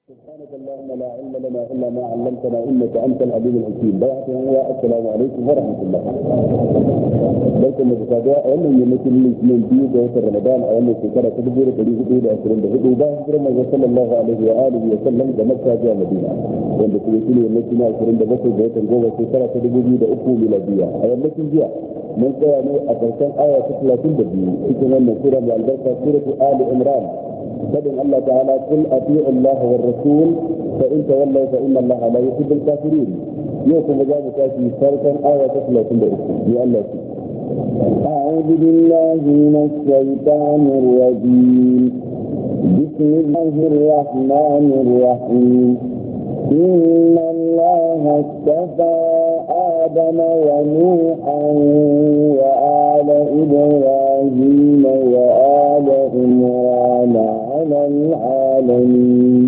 سبحانك اللهم لا علم لنا الا ما علمتنا انك انت العليم الحكيم. السلام عليكم ورحمه الله. barkan mu da saduwa a wannan yammacin litinin biyu ga watan Ramadan a wannan shekara ta 1424 bayan hijirar manzon sallallahu alaihi wa alihi wa sallam da Makka zuwa Madina, wanda kuma shine yammacin 27 ga watan goma shekara ta 2003 miladiya. A yammacin jiya mun tsaya ne a karshen aya ta 32 cikin wannan sura mai albarka suratu Ali Imran. فإن الله تعالى قل أطيعوا الله والرسول فإن تولوا فإن الله لا يحب الكافرين. يوكم وجابك في فرقا آية 33 لألا أعوذ بالله من الشيطان الرجيم. بسم الله الرحمن الرحيم. إن الله اصطفى آدم ونوحا وآل إبراهيم وآل عمران على العالمين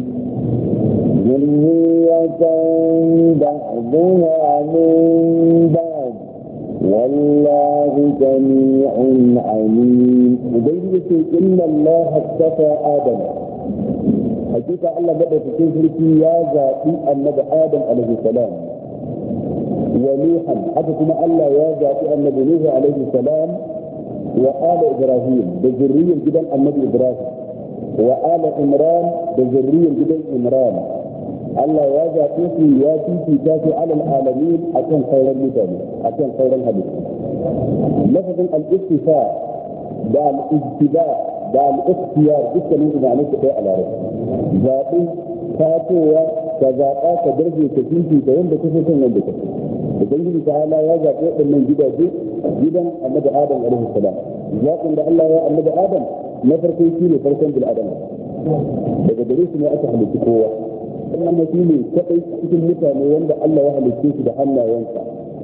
ذرية بعضها من بعض والله سميع عليم. وبين إن الله اصطفى آدم حقيقة الله بدأ في كل يا ذاتي النبي آدم عليه السلام ونوحا حتى كما الله يا ذاتي النبي نوح عليه السلام وآل إبراهيم بذرية جدا النبي إبراهيم وآل عمران بذرية جدا عمران. الله يا ذاتي يا تيتي على العالمين أكون خير المثال أكون خير الحديث. لفظ الاستفاء ده الاجتباء ده الاختيار dukkanin idanun su kai a larabci zaɓi fatowa ka zaɓa ka darje ka fifi da wanda kusa son wanda kusa. ubangiji ta ala ya zaɓi waɗannan gidaje gidan annabi adam alaihi salam. zaɓin da Allah ya annabi adam na farko shi ne farkon bil adam, daga gare su ne aka halitta kowa. wannan shi ne kaɗai cikin mutane wanda Allah ya halitta su da hannayensa.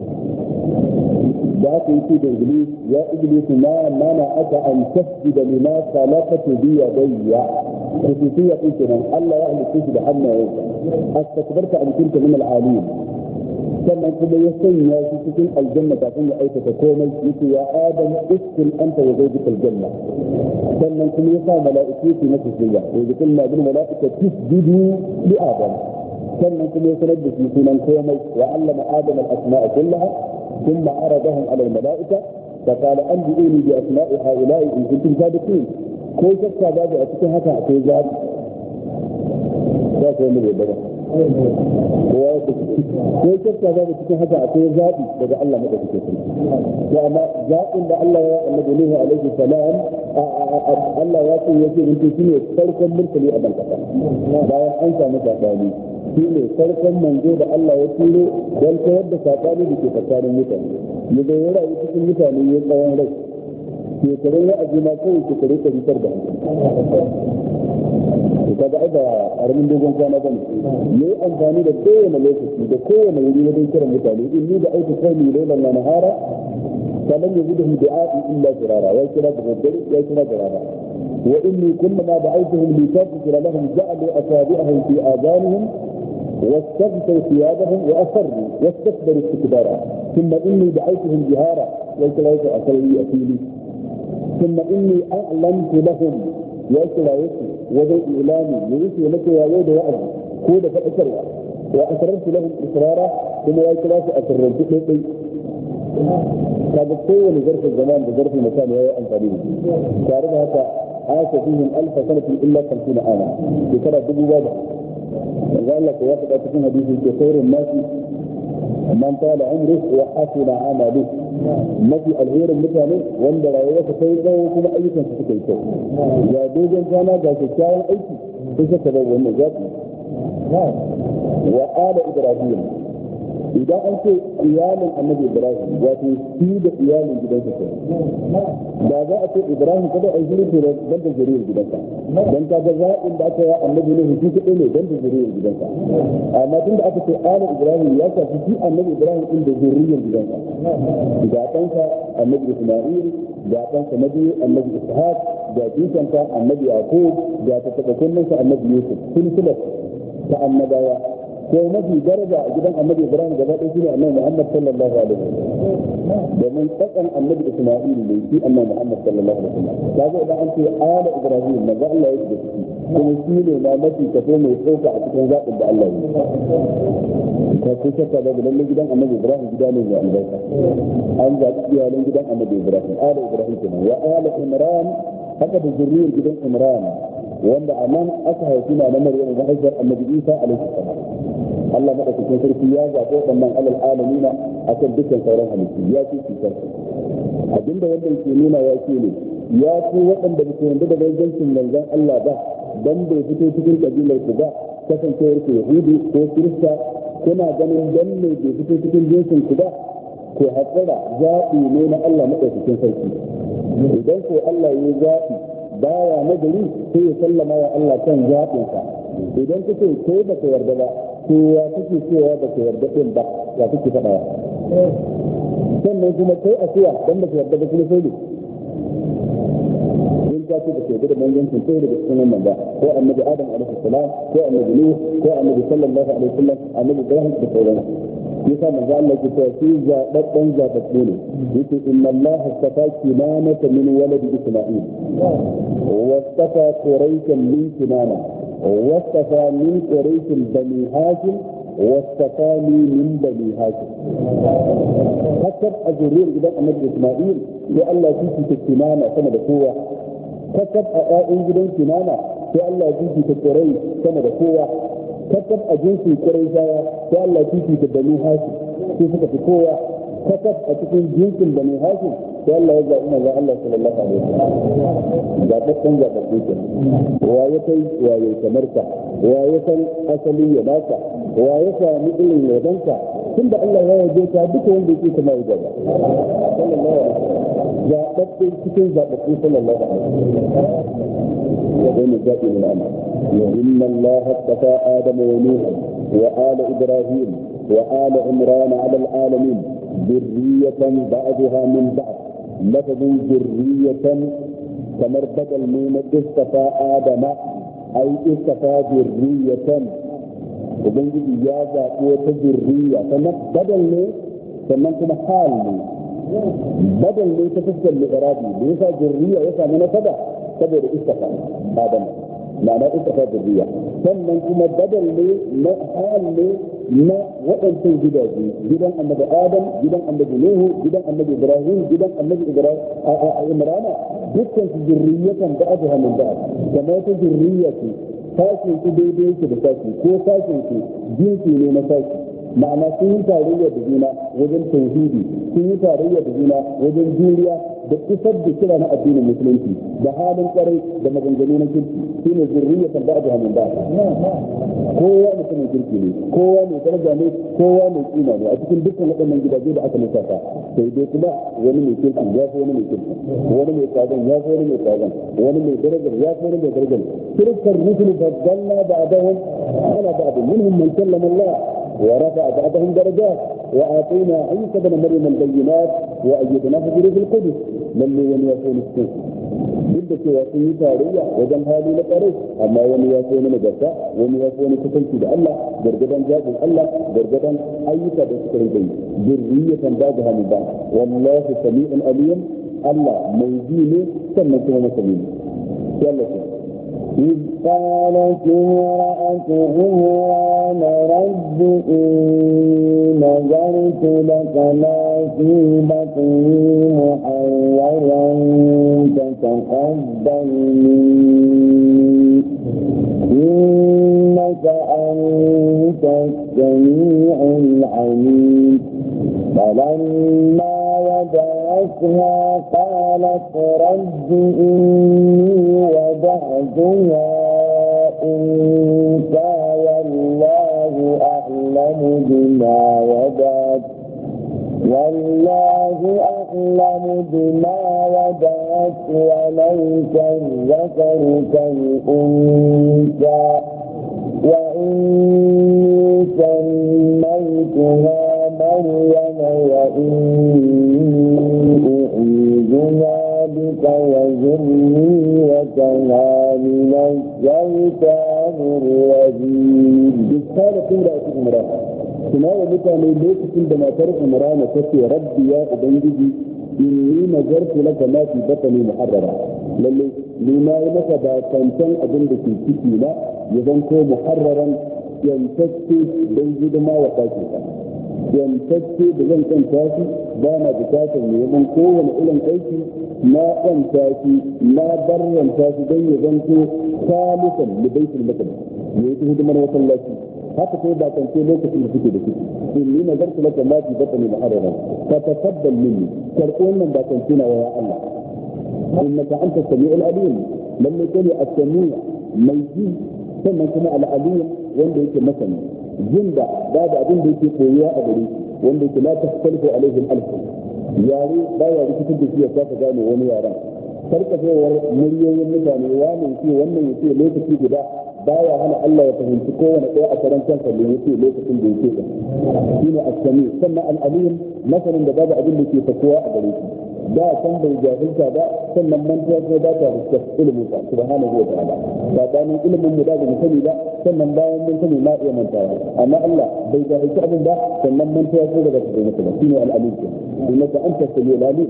da haka yake da iblis ya iblis ma mana aka an tasjuda lima khalaqatu bi yadayya. khususiyya kenan Allah ya halitta shi da hannayensa. astakbarta an kunta min al-alim. sannan kuma ya sanya shi cikin aljanna kafin ya aikata komai yake ya adam uskun anta wa zawjuka aljanna. sannan kuma ya sa mala'iku su masa sujda wa yaqulna bil mala'ikati tisjudu li adam. sannan kuma ya sanar da shi sunan komai wa allama adam al-asma'a kullaha ثم عرضهم على الملائكة فقال أنبئوني بأسماء هؤلاء إن كنتم صادقين. كل شخص بعد أتكلم هكذا في ذات ذات النبي بدر. كل شخص بعد أتكلم هكذا في ذات بدر الله مدة كثير. وأما ذات إن الله النبي نوح عليه السلام الله يقول يجي أنت فيه فرقا مرسلي أبا الكفر. لا أنت متعباني. shi ne farkon manzo da Allah ya turo don kawar da sakani da ke tsakanin mutane. Ya zo ya rayu cikin mutane ya tsawon rai. Shekarun ya aji ma kawai shekaru ta ritar da hankali. Ka ga da harbin dogon kwana bane. Ya yi amfani da kowane lokaci da kowane wuri wajen kiran mutane. In ni da aiki kai ni lailan na nahara sannan ya gudu du'a'i illa firara. Ya kira da daddare ya kira da rana. وإني كلما دعوتهم لتغفر لهم جعلوا أصابعهم في آذانهم واستغفروا ثيابهم وأصروا واستكبروا استكبارا. ثم إني دعوتهم جهارا ويكلاك أصلي أفيلي. ثم إني أعلمت لهم ويكلاك وذي إعلامي يريد لك يا ولد وأبي كود فأسروا وأسررت لهم إسرارا ثم يكلاك أسررت لهم. هذا كل ظرف الزمان بظرف المكان وهي أنفاليه. تعرفها عاش فيهم 1000 سنة إلا 50 عاما. بترى دبو بابا. قال لك واحد أتكون حديث كثير الناس من طال عمره وحسن عمله. ما في الغير المثالي وندر عيوة سيدة وكما أي كان ستكيسه. يا دوجا كان ذاك الشاعر أيكي. إيش سبب النجاة؟ وآل إبراهيم. إذا أنت إيال النبي إبراهيم وتسيد إيال جدك da za a ce Ibrahim kada a jiri su dan da zuriyar gidansa dan ka ga za'in da aka yi annabi ne shi kadai ne dan da zuriyar gidansa. amma tunda aka ce ala Ibrahim ya tafi shi annabi Ibrahim din da zuriyar gidansa. da kansa annabi Isma'il da kansa nabi annabi Ishaq da jikansa annabi Yaqub da ta taba kunnansa annabi Yusuf sun kula ta annabawa ko mafi daraja a gidan annabi Ibrahim gaba ɗaya shine annabi Muhammad sallallahu alaihi wasallam domin tsakan annabi Isma'il ne shi annabi Muhammad sallallahu alaihi wasallam kaga idan an ce ala Ibrahim manzo Allah ya shiga ciki kuma shi ne ma mafi kaso mai tsoka a cikin zaɓin da Allah ya yi ka ko shakka da lalle gidan annabi Ibrahim gida ne mai albarka an zaɓi iyalan gidan annabi Ibrahim ala Ibrahim kenan wa ala Imran haka da zuriyar gidan Imran wanda a nan aka haifi na Maryam da haifar annabi Isa alaihi salam Allah madaukakin sarki ya zaɓo waɗannan alal alamina akan dukkan sauran halittu ya ce cutar abinda wannan ke nuna ya ce ne ya ce waɗanda ba su yarda da gangancin manzon Allah ba dan bai fito cikin kabilar ku ba kasancewar ku Yahudi ko Kirista kuna ganin dan ne bai fito cikin jinsin ku ba ko haƙura zaɓi ne na Allah madaukakin sarki idan ko Allah ya zaɓi baya na gari sai ya sallama wa Allah kan zaɓinsa idan kace kai ba ka yarda ba kowa kake cewa ba ka yarda din ba ya kake faɗa sannan kuma kai a cewa dan ba ka yarda ba kuma sai ne in ka ce ba ka yarda da manzancin sai da cikin wannan ba ko annabi Adam alaihi salam ko annabi Nuh ko annabi sallallahu alaihi wasallam annabi Ibrahim da sauran yasa manzo Allah ke cewa shi zababban zababbe ne yake inna Allah astafa kinanata min walad Isma'il wa astafa quraishan min kinana واصطفى من قريش بني هاشم واصطفاني من بني هاشم كتب أزورين إذا أمد إسماعيل لألا تيجي تكتنانا كما دكوة كتب أئن جدا كنانا لألا تيجي تقريش كما دكوة كتب أجنسي قريشا لألا تيجي تبني هاشم كيف تكوة كتب أتكون جنس بني هاشم لألا يجب أن الله صلى الله عليه وسلم zaɓaɓɓen zaɓaɓɓe ke wa ya kai wa ya kamarka wa ya san asali ya naka wa ya sami irin yabanka tun da Allah ya yaje ka duka wanda yake kama ya gaba zaɓaɓɓe cikin zaɓaɓɓe sallallahu alaihi wasallam ya zai mu zaɓi min Allah inna Allah astafa Adam wa Nuh wa ala Ibrahim wa ala Imran ala al-alamin ذرية بعضها من بعض لفظ ذرية kamar badal ne na istafa adama ai istafa zurriyatan ubangiji ya zaɓi wata zurriya sannan badal ne sannan kuma hal ne badal ne ta fuskar li'irabi da yasa zurriya ya samu nasaba saboda istafa adama ma'ana istafa zurriya sannan kuma badal ne na hal ne na waɗancan gidaje gidan annabi Adam gidan annabi Nuhu gidan annabi Ibrahim gidan annabi Imrana dukkan su zurriyatan ba'daha min ba'd kamar ta zurriya ce sashin su daidai yake da sashi ko sashin su jinsi ne na sashi ma'ana sun yi tarayya da juna wajen tauhidi sun yi tarayya da juna wajen juriya da isar da kira na addinin musulunci da halin kwarai da maganganu na kirki shine zurriyatan ba'daha min ba'd kowa mutumin kirki ne kowa mai daraja ne kowa mai kima ne a cikin dukkan waɗannan gidaje da aka lissafa sai dai kuma wani mai kirki ya fi wani mai kirki wani mai tsadan ya fi wani mai tsadan wani mai darajar ya fi wani mai darajar tilkar rusulu faddalna ba'dahum ala ba'd minhum man kallama Allah ورفع بعضهم درجات وآتينا عيسى بن مريم البينات وأيدناه بروح القدس من يكون السوء duk da cewa sun yi tarayya wajen hali na tsare amma wani ya so na nagarta wani ya so na kusanci da Allah gargadan jabin Allah gargadan ayyuka da suka rage zurriyatan ba da hannu ba wallahu sami'un alim Allah mai ji ne sannan kuma masani ne sai Allah إذ قالت امرأة عمران رب إني نذرت لك ما في بطني محررا فتقبل مني إنك أنت السميع العليم فلما وضعتها قالت رب إني وضعتها أنثى والله أعلم بما وضعت وليس الذكر كالأنثى وإني سميتها مريم وإني أعيذها بك وذريتها من الشيطان الرجيم. قالت امرأة عمران كما ومتاني لوكتين دماتر عمران تسي ربي يا أبنجي إني نظرت لك ما في بطني محررا للي لما يمسى باكانتان أبنجي في كتينا يظنكو محررا ينتسي بنجد ما وقاتيها ينتسي بذن كان تاسي بانا بكاتا يمن كون إلن أيكي ما أنتاسي ما برن تاسي بين يظنكو خالصا لبيت المقدس يأتيه دمنا وصلاتي haka sai ba kance lokacin da suke da shi inni nazartu laka ma fi batni muharraran fa taqabbal minni karko wannan ba kance na ya Allah innaka anta samiul alim lalle kai as-sami' mai ji sannan kuma al-alim wanda yake masani jin da babu abin da yake koyuwa a gare wanda yake la tasalifu alaihi al-alf yare baya rikitar da shi ya kafa gane wani yaran sarkafewar muryoyin mutane wani ce wannan yace lokaci guda baya hana Allah ya fahimci kowane ɗaya a karan kansa da yake lokacin da yake din shine as-sami sannan al-alim masalan da babu abin da ke fakuwa a gare shi da san bai jahilta ba sannan mantuwa ko ba ta fuskar ilimin sa subhanahu wa ta'ala ba bayan ilimin mu da mu sani ba sannan bayan mun sani ma iya mantawa amma Allah bai jahilta abin ba sannan mantuwa ko da ta masa ba shine al-alim innaka anta samiul alim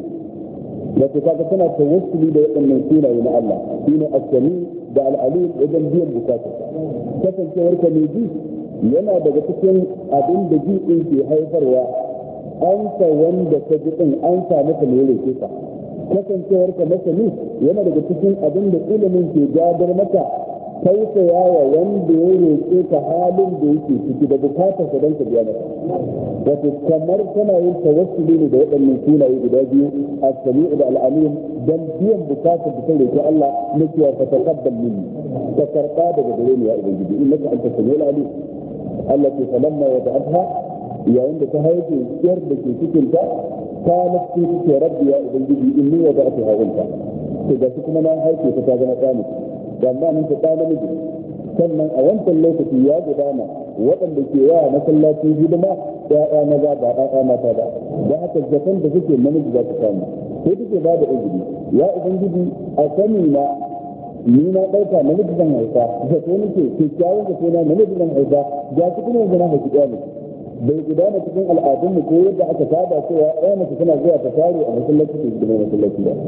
da kaga tana tawassuli da waɗannan sunaye na Allah shine as-sami da al'alim wajen biyan bukatu kasancewar ka mai ji yana daga cikin abin da ji ɗin ke haifarwa an sa wanda ka ji ɗin an sa maka mai rike ka kasancewar ka masani yana daga cikin abin da ilimin ke gadar maka tausaya wa wanda ya roƙe ka halin da yake ciki da bukatar ka don ka biya maka wato kamar kana yin tawassuli ne da waɗannan sunaye guda biyu as-sami'u da al-alim dan biyan bukatar da ta roƙi Allah na cewa ka taqabbal minni ka karɓa daga gare ni ya ubangiji innaka anta sami'ul alim Allah ke falamma wada'atha yayin da ta haife ciyar da ke cikin ta kana ce rabbi ya ubangiji inni wada'atha unta to ga kuma na haife ta zama tsani amma mun ta namiji sannan a wancan lokaci ya gudana waɗanda ke yawa masallacin hidima ya'ya maza ba ya'ya mata ba da haka zaton da suke namiji za ta samu sai take ba da izini ya ubangiji a sani na ni na ɗauka namiji zan haifa zato nake kyakkyawan zato na namiji zan haifa ga su kuma yanzu na haifi ɗaya bai gudana cikin al'adunmu ko yadda aka saba cewa ɗaya mace tana zuwa ta tare a masallaci ta hidima masallaci ba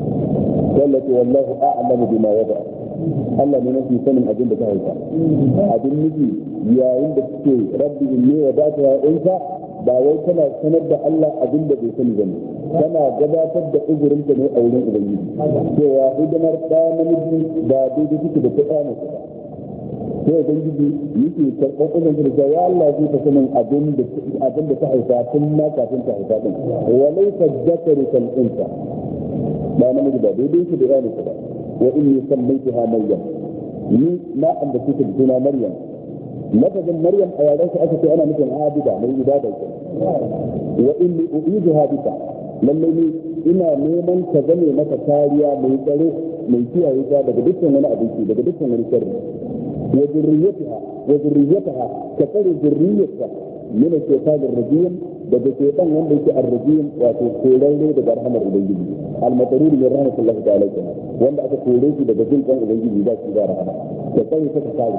wallahi wallahu a'lamu bima wada'a Allah ne mafi sanin abin da ta haifa abin nufi yayin da suke rabbi inni wa da'atu ya unsa ba wai tana sanar da Allah abin da bai sani bane tana gabatar da uzurin ta ne a wurin ubangiji cewa hidimar da namiji ba daidai take da ta tsana ba sai ubangiji yake karɓar uzurin da ya Allah zai ta sanin abin da ta haifa tun ma kafin ta haifa din wa laysa dhakaru kal unsa ba namiji ba daidai yake da yana ba وإني سميتها مريم ما عند كتب هنا مريم لفظ مريم أياليس أكثر أنا مثل عابدة من عبادة وإني أعيدها بك للي إنا نيما كذني متكاريا من تاريخ من فيها إجابة بدك من أبيتي بدك من شر وذريتها كفر ذريتها من الشيطان الرجيم daga shaitan wanda yake arrajim wato korarre daga rahmar ubangiji al-mataruri min rahmatullahi ta'ala kenan wanda aka kore shi daga jin kan ubangiji ba shi da rahama da kai ta kare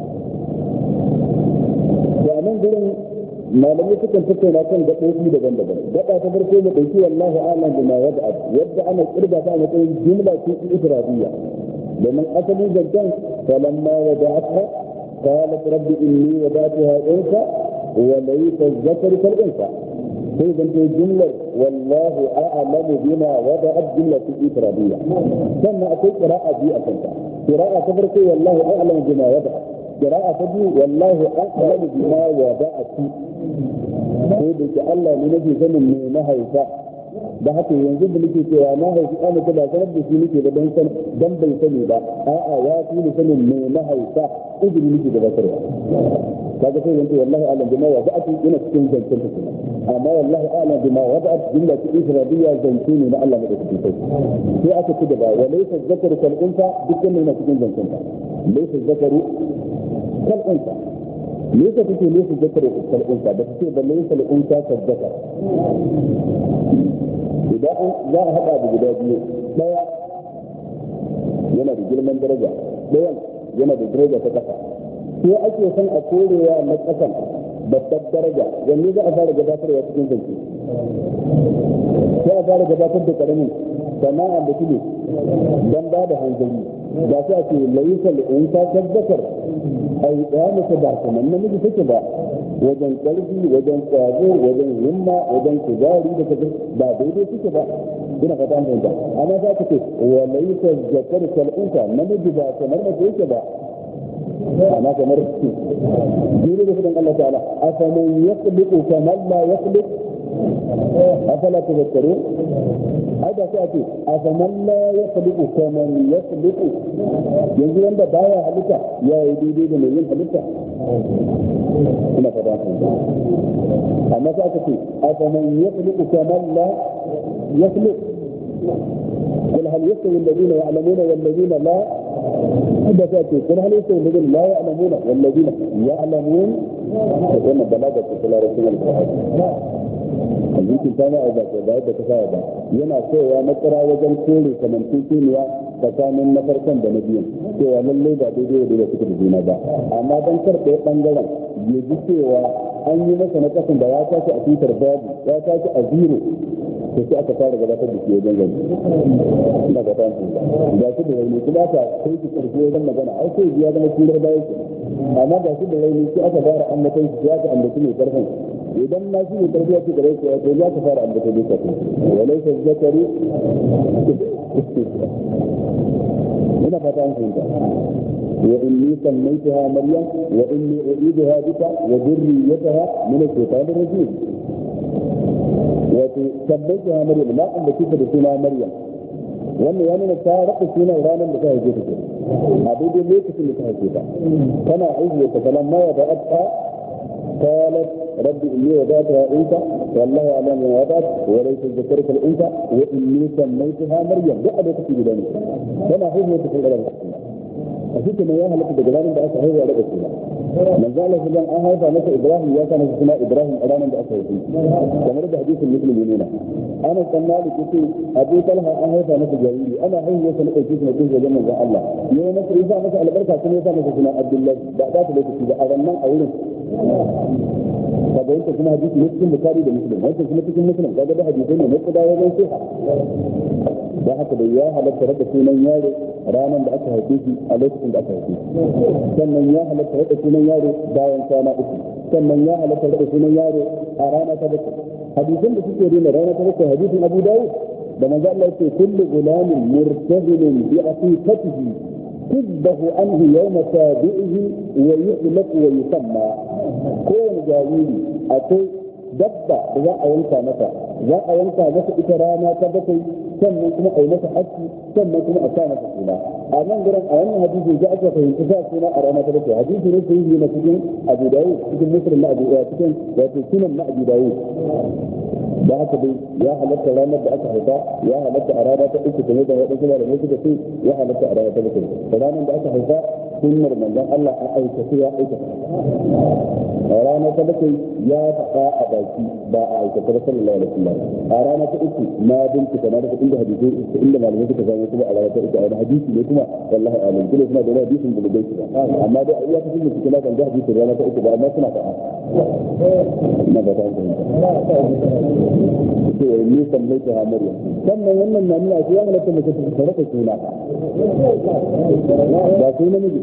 da nan gurin malamai sukan tattauna kan gaɓoɓi daban-daban gaba ta farko mu dauki wallahi a'lam bima wada'at yadda ana kirga ta a matsayin jumla ce ifradiyya domin asalin zancan falamma wada'atha qalat rabbi inni wada'tuha unsa وليس الذكر كالأنثى فإذا جملة والله أعلم بما وضعت جملة إفرادية ثم أقول قراءة دي أكنتا قراءة تبرك والله أعلم بما وضعت قراءة تبي والله أعلم بما وضعت فإذا الله من نجي زمن من نهيفا da haka yanzu da nake cewa na haifi ana ta ba sanar da shi nake da dan bai sani ba a'a ya fi ni sanin me na haifa izini nake da basarwa kaga sai yanzu wallahi a'lam bima wada'at ina cikin zancen ta kuma amma wallahi a'lam bima wada'at jumla ta isra'iliya zance ne na Allah da take sai aka ci gaba wa laysa zakaru kal unsa dukkan ne na cikin zancen ta laysa zakaru kal unsa laysa take laysa zakaru kal unsa da take da laysa al unsa kal zakar idan za a haɗa da guda biyu ɗaya yana da girman daraja ɗayan yana da daraja ta ƙasa sai ake son a korewa na ƙasan babbar daraja wanne za a fara gabatarwa cikin zance sai a fara gabatar da ƙaramin sana'a da kuma don ba da hanzari da su ake laisal in ta tabbatar a yi ɗaya mace ba kamar namiji take ba wajen ƙarfi wajen ƙwazo wajen himma wajen kuzari da kaza ba daidai suke ba ina fata an fahimta amma za ka ce wa laisal zakar kal'unsa namiji ba kamar mace yake ba ana kamar jiri da kudin Allah ta'ala afaman yaqliqu kama la yaqliq afala tadhakkarun hada sai ake afaman la yaqliqu kama yaqliqu yanzu wanda baya halitta ya yi daidai da mai yin halitta ina fata amma sai aka ce afaman yaqliqu kama la yaqliq قل هل يستوي الذين يعلمون والذين لا قل هل يستوي الذين لا يعلمون والذين يعلمون وأن بلاغة الله رسول الله yankin ta ma'a ba da yadda ta sa ba yana cewa matsara wajen kore kamantuniya tsakanin na farkon da na biyun cewa lallai ba daidai da suke da juna ba amma don karɓe ɓangaren ya ji cewa an yi masa na kasan da ya tashi a tutar babu ya tashi a zero to sai aka fara gabatar da shi wajen gani ina ga tantu da shi da rauni kuma aka kai shi karfi wajen magana ai sai ya zama kurar bayan shi amma da shi da rauni sai aka fara ambaton shi ya ka ambaci mai karfin idan na shi ne karfi ya ce gare shi to ya ka fara ambaton shi kafin walaysa zakari ina fata an fahimta وإني سميتها مريم وإني أعيدها بك وذريتها من الشيطان الرجيم وسميتها مريم لا أن تكتب بسنا مريم wannan ya nuna ta raɗa suna ranar da ta haife ta a daidai lokacin da ta haife ta tana haihuwa ta kalan ma ya ba'ata qalat rabbi inni wada'tuha unsa wallahu a'lamu ma wada'at wa laysa dhakaru kal unsa wa inni sammaytuha maryam duk a lokacin da ne tana haihuwa ta kalan a cikin ya halatta daga ranar da aka haihuwa daga suna manzo Allah idan an haifa masa Ibrahim ya kana suna Ibrahim a ranar da aka haife kamar da hadisin Muslim ne na ana san malik yace Abu Talha an haifa masa jariri ana haihuwa sa na dauke shi na dinga wajen manzo Allah yayin masa isa masa albarka kuma ya sa masa suna Abdullah da ba ta lokaci da a ranar a wurin kaga yake kuma hadisi ne cikin Bukhari da Muslim wannan kuma cikin Muslim kaga da hadisi ne mai kudawa wajen sai da haka da ya halatta rada sunan yaro ranar da aka haife shi a lokacin da aka haife shi sannan ya halatta rada sunan yaro bayan kwana uku sannan ya halatta rada sunan yaro a rana ta bakwai hadisin da suke rina rana ta bakwai hadisin Abu Dawud da manzo Allah yake kullu gulamin murtahilin bi aqiqatihi tubbahu anhu yawma sabi'ihi wa yuhlaq wa yusamma kowane jariri akwai dabba da za a yanka masa ita rana ta bakwai sannan kuma a yi masa haƙƙi sannan kuma a sa masa suna a nan gurin a wannan hadisi za a ka fahimci sa suna a rana ta bakwai hadisi ne sai yi na cikin Abu Dawud cikin Muslim na Abu Dawud cikin wato sunan na Abu Dawud da haka dai ya halatta ranar da aka haifa ya halatta a rana ta uku kuma da wadansu da mai suka ce ya halatta a rana ta bakwai ranar da aka haifa sunnar manzon Allah a aikace ya aikata a rana ta bakwai ya faɗa a baki ba a aikata ba sallallahu alaihi wasallam a rana ta uku na bincika na daga inda hadisi inda malamai suka zama kuma a rana ta uku a wani hadisi ne kuma wallahi alim kuma suna da hadisin da bai ba amma dai iya cikin da cikin kan hadisi rana ta uku ba amma suna faɗa ina ba ta ce ni sallaita ha maryam sannan wannan na nuna cewa ne ta mace ta raka suna ba su ne miji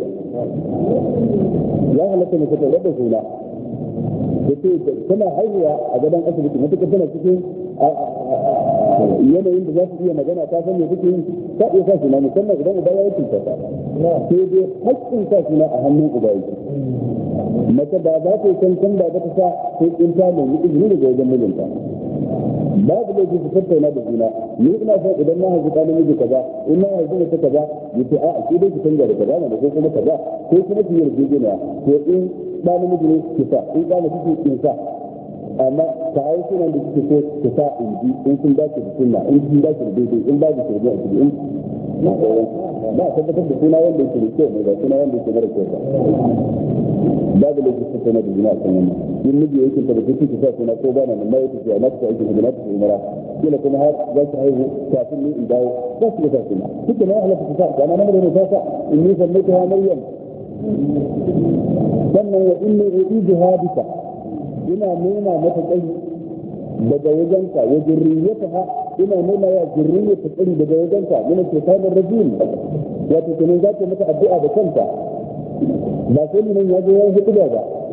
ya halatta mace ta raka suna yace tana haihuwa a gaban asibiti mutuka tana cikin yanayin da za su iya magana ta san me take yi ta iya sa suna musamman idan uba ya yi cuta sai dai haƙƙin sa suna a hannun uba yake mace ba za ta yi cancan ba ta sa sai in ta nemi izini daga wajen mijinta babu laifi su tattauna da juna ni ina son idan na haifi ɗan miji kaza in na haifi mace kaza yace a'a ki dai ki canja da kaza ne ko kuma kaza ko kuma ki yarjejeniya to in ɗan miji ne ki sa in ɗan miji ki sa amma ta hau sunan da kike so ki sa in ji in sun dace da sunna in sun dace da daidai in babu shirme a cikin ba tabbatar da suna wanda yake da kyau ne ba suna wanda yake mara kyau ba babu da su tana da jina kan wannan in miji yake da kike ki sa suna ko ba na mai yake ya mata aiki da nata umara kila kuma har za ki haihu kafin ni in dawo ba su da suna kike ne Allah ta sa kana nan da ta sa in ni sallaita ha maryam sannan wa inni uiduha bika ina nema mata tsari daga wajenka wa zurriyataha ina nema ya zurriyata tsari daga wajenka yana ce ta da rajul wato kenan za ta mata addu'a da kanta ba sai mun ya zo ya hudu ba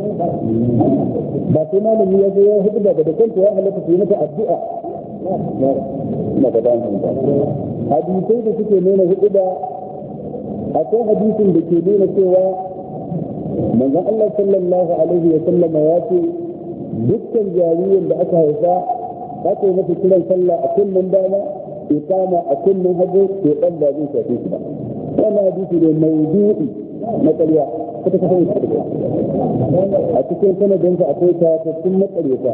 ba sai malami ya zo ya hudu ba da kanta ya halatta su mata addu'a na ga dan hadisai da suke nuna hudu ba akwai hadisin da ke nuna cewa manzon Allah sallallahu alaihi wa sallama ya ce dukkan jaririn da aka haifa aka yi masa kiran sallah a kunnen dama iqama a kunnen hagu to dan ba zai shafe shi ba wannan hadisi ne mawdu'i na ƙarya kuka kafa shi a cikin sanadin sa akwai ta cikin matsariyata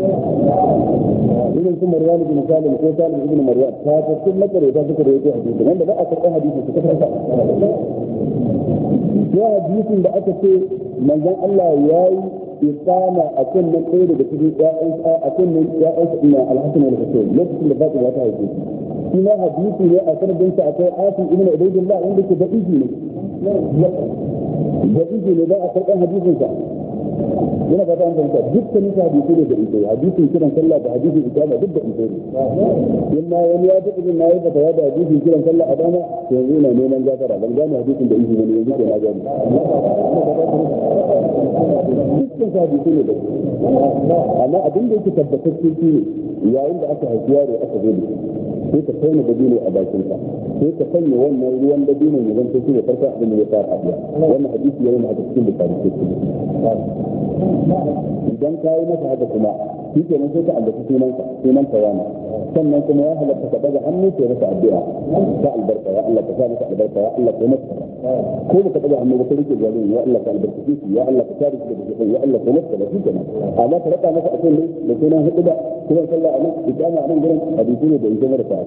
irin su Marwan bin Salim ko Salim ibn Marwan ta cikin matsariyata suka rawaito hadisi wanda ba a karɓar hadisi suka kafa ya hadisin da aka ce manzon Allah yayi iqama a kunnen ɗaya daga cikin ƴaƴansa a kunnen ƴaƴansa ina Al-Hasan wal Husayn lokacin da Fatima ta haife shi ma hadisi ne a sanadin sa akwai Asim ibn Ubaydullah wanda ke da izini da izini ba a karɓar hadisin sa yana ba ta an fahimta dukkanin hadisi ne da izini hadisin kiran sallah da hadisin iqama duk da izini in ma wani ya taɓa jin nayi da da hadisin kiran sallah a dama to yanzu ina neman gafara ban gane hadisin da izini ne yanzu ke na gani dukkan hadisi ne da amma abin da yake tabbatacce shi ne yayin da aka haifi yaro aka zo da sai ka kai dabino a bakin ka sai ka sanya wannan ruwan dabino ya zanto shi ne farkon abin da ya fara abiya wannan hadisi yana haka cikin bukari idan ka yi masa haka kuma shi ke nan sai ka ambaci sunanka wani sannan kuma ya halatta ka daga hannu sai masa addu'a ta albarka ya Allah ka sa masa albarka ya Allah ka masa ko baka daga hannu ba ka rike jami'in ya Allah ka albarkace shi ya Allah ka tare shi daga jikin ya Allah ka masa da shi kenan amma ka raka masa akan ne da sunan hudu ba kuma sallah anan ikama anan gurin hadisi ne da yake mara ta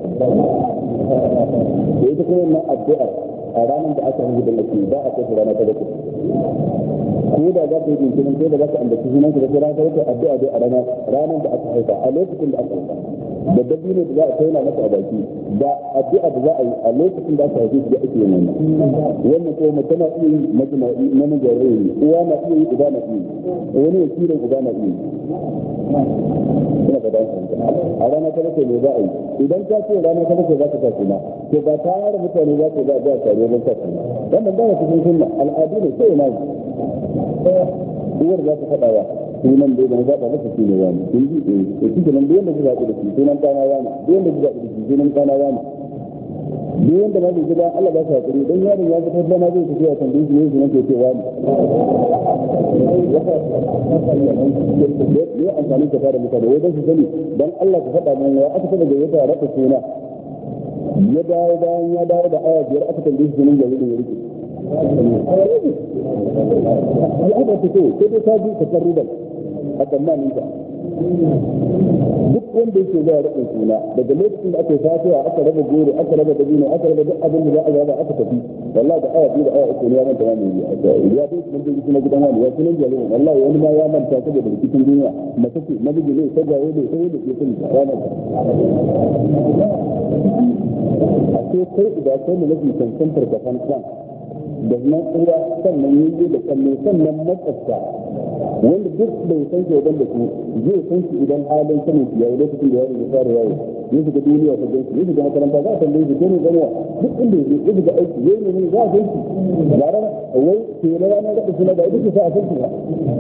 da ita kuma wannan addu'a a ranar da aka hudu da nake ba a kai rana ta bakwai ko da za ka yi jinkirin ko da za ka ambaci sunan ka da rana ta bakwai addu'a dai a ranar da aka haifa a lokacin da aka haifa da dabino da za a tauna masa a baki da addu'a da za a yi a lokacin da aka haife shi da ake yin wannan ko mace na iya yi majma'i na majarai uwa na iya yi uba na iya yi wani wakilin uba na iya yi ina da dan a rana ta bakwai ne za a yi idan ka ce rana ta bakwai za ka sa suna to ba tare mutane za ka ga tare don sa suna wannan ba ya cikin sunna al'adu ne sai na uwar za ta faɗa wa sunan da ya zaɓa masa shi ne wani sun ji da shi kenan duk wanda zaɓi da shi sunan kana wani duk wanda zaɓi da shi sunan kana wani duk wanda ma bai gida Allah ba sa hakuri dan yaron ya fitar da ma zai tafi a tambayi shi ne sunan ke ce wani ne amfani ka fara mutane wai dan su sani dan Allah ka faɗa mun ya aka taɓa gayyata a raka suna ya dawo bayan ya dawo da aya biyar aka tambayi shi sunan jaririn ya rike al'ada ta ce sai dai ta bi ta karruban a tsammanin ta duk wanda yake zuwa raɗin suna daga lokacin da aka yi fatiha aka raba goro aka raba dabino aka raba duk abin da za a raba aka tafi wallahi da aya biyu da aya uku ne ya manta wani ya bai kuma duk suna gidan wani ya sunan jaririn wallahi wani ma ya manta saboda rikicin duniya mace ce namiji ne ta gawo ne sai da ke sani ranar a ce kai idan kai ne mafi cancantar da fansan da nan uwa sannan yi da kallo sannan matsafta wanda duk bai san shi wajen da su zai san shi idan halin sanin shi yayi lokacin da yaro ya fara yawo ya shiga duniya ta ganshi ya shiga makaranta za a tambaye shi ne ganuwa duk inda ya shiga aiki yayi ne za a san shi gara wai ke na ranar da suna da ita sa a san shi ba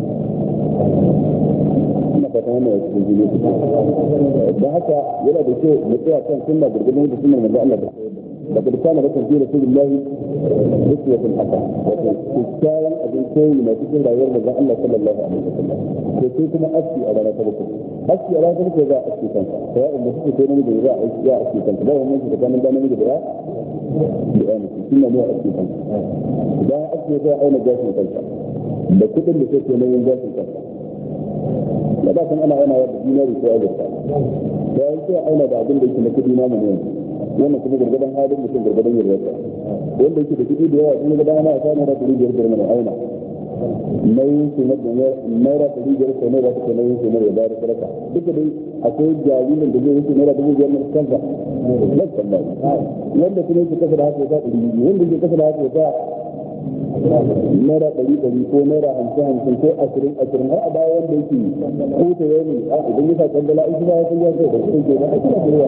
ina fata wannan ya cikin jini da haka yana da kyau mu tsaya kan sunna gurgurdan da sunnar manzo Allah لقد كان لكم في رسول الله أسوة حسنة وكان أبن كوي ما تكون لا يرمز الله صلى الله عليه وسلم كيفما أسكي على نتبكم أسكي على نتبكم إذا أسكي كنت سواء المسيح كان من جراء يا أسكي كنت لا يوم يجب كان من دانا من جراء بآمسي كنا نوع أسكي كنت إذا أسكي إذا أين جاسي كنت بكتب لسيك يومين جاسي كنت لكن أنا ديناري سؤال الثاني لا يمكن أين بعدين ليس لكدنا من يوم wannan kuma gargadan halin mutum gargadan yarda wanda yake da kuɗi da yawa kuma ga dama a samu da kuɗi biyar mana aina nauyin su na naira kuɗi biyar ko naira ko nauyin su na ya bayar sadaka duka dai akwai jaririn da zai wuce naira 5,000 na kansa na sallah wanda kuma yake kasa da haka ya sa ɗari wanda yake kasa da haka ya sa naira 100 ko naira 50 ko 20 har a baya wanda yake kuta yau ne a idan ya sa kandala in ba ya san ya kai da shi ke da ake da ruwa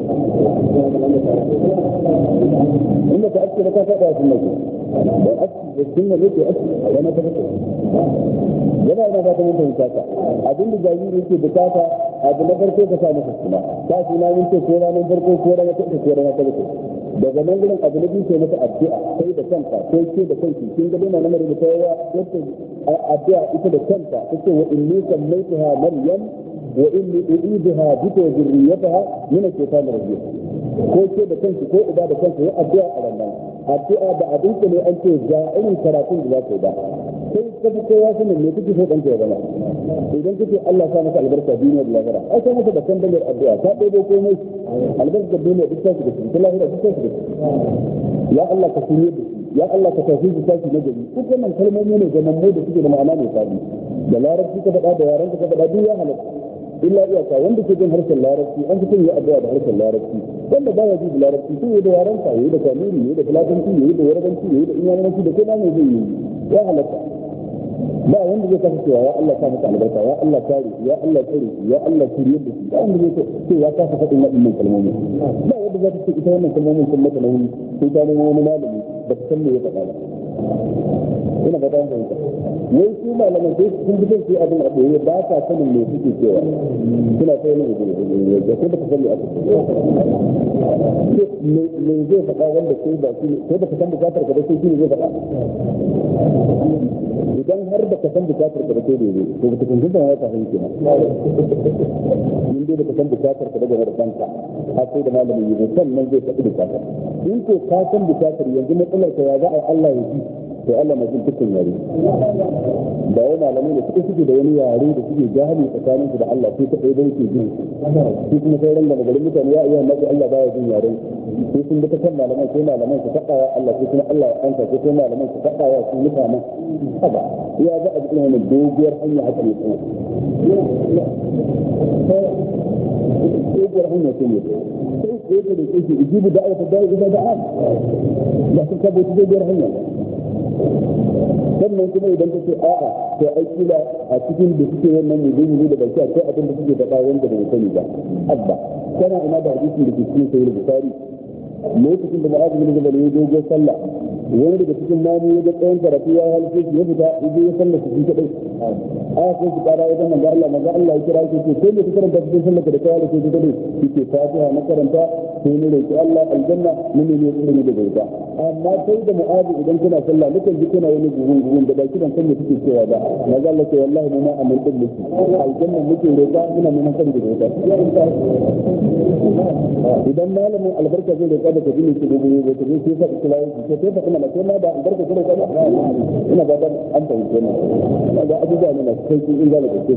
inda ka ake da ka saba sunna ko da ake sunna ne ke ake a yana ta fata yana ina fata mun fahimta ka abin da jariri yake bukata abu na farko ka sa masa suna ta suna yin ce ko ranar farko ko ranar ta ko ranar ta daga nan gurin abu na biyu sai masa addu'a sai da kanka sai ke da kanki kin ga dole namar da kowa yadda addu'a ita da kanta take wa inni sammaytuha maryam wa inni u'iduha bika wa dhurriyyataha min ash-shaytanir rajim ko ke da kanki ko uba da kanki ya addu'a a wannan addu'a da abin ne an ce ga irin karatun da za ka yi ba sai ka fi kowa sanin me kike so ɗanka ya zama idan kike Allah sa masa albarka duniya da lahira ai sai masa da kan dangar addu'a ta ɗebo komai albarkar duniya duk ta shiga cikin lahira duk ta shiga ya Allah ka shirye da shi ya Allah ka tafi shi tashi na gari duk wannan kalmomi ne ga nan da suke da ma'ana mai fadi da larabci ka faɗa da yaran ka faɗa duk ya halatta illa iyaka wanda ke jin harshen larabci an fi yi addu'a da harshen larabci wanda baya ji da larabci sai yi da yaran sa yi da kamiri yi da fulatanci yi da yarabanci yi da inyamanci da kuma ne zai yi ya halatta ba wanda zai kasa cewa ya Allah ka masa albarka ya Allah kare ya Allah tsare ya Allah shirye da shi ba wanda zai ce ya kasa faɗin waɗannan kalmomi ba wanda za ta ce ita wannan kalmomin sun mata nauyi sai ta nemo wani malami ba ta san me ya faɗa ba ina ba ta fahimta wai su malaman sai sun fitar su abin a ɓoye ba sa sanin me suke cewa suna sai ne da sai ba ka san me aka me zai faɗa wanda sai ba ka san bukatar ka ba sai shi ne zai faɗa idan har da ka san bukatar ka da kai da zai to ba ka san da wata hanki na in dai da ka san bukatar ka daga kanka har sai da malamin yi sannan zai faɗi bukatar in ko ka san bukatar yanzu matsalar ka ya za a Allah ya ji to Allah na jin dukkan yare da wani malamai da suke da wani yare da suke jahili tsakanin su da Allah sai ta ɗaya yake jin su kuma sai ranga garin mutane ya iya nabi Allah baya jin yaren sai sun bi ta kan malaman sai malaman su faɗa wa Allah sai kuma Allah ya kanka sai malaman su faɗa wa su mutanen haba ya za a ji wannan doguwar hanya haka ne ko doguwar hanya ce ne sai da yake ijibu da'awata da'i ila da'a da sun kabo ta doguwar hanya sannan kuma idan ta ce a'a to ai kila a cikin da suke wannan mujini da baki akwai abin da suke faɗa wanda ba sani ba abba kana ina da hadisin da ke cikin sahih bukhari lokacin da mu'adh bin jabal ya dogo sallah wani daga cikin mamu ya ga tsayin karatu ya halice shi ya fita ya ya sallah su kadai aya ko su kara wajen manzo Allah ya kira shi ce ne ka karanta cikin sallah da kai da kai kadai yake fatiha na karanta sai ne roki Allah aljanna mun ne tsiri da gaita amma sai da mu'adh idan kuna sallah mukan ji kuna wani gugun da baki dan san me kuke cewa ba manzo Allah ce wallahi mu ma amin din miki aljanna muke roka ina mun san da gaita idan malamin albarka zai roka da kaji ne ki gugun da kaji sai fa islamu sai fa ina sai ma da albarka zai roka ina ba dan an fahimce ne ga abubuwa ne na kai in ga da kake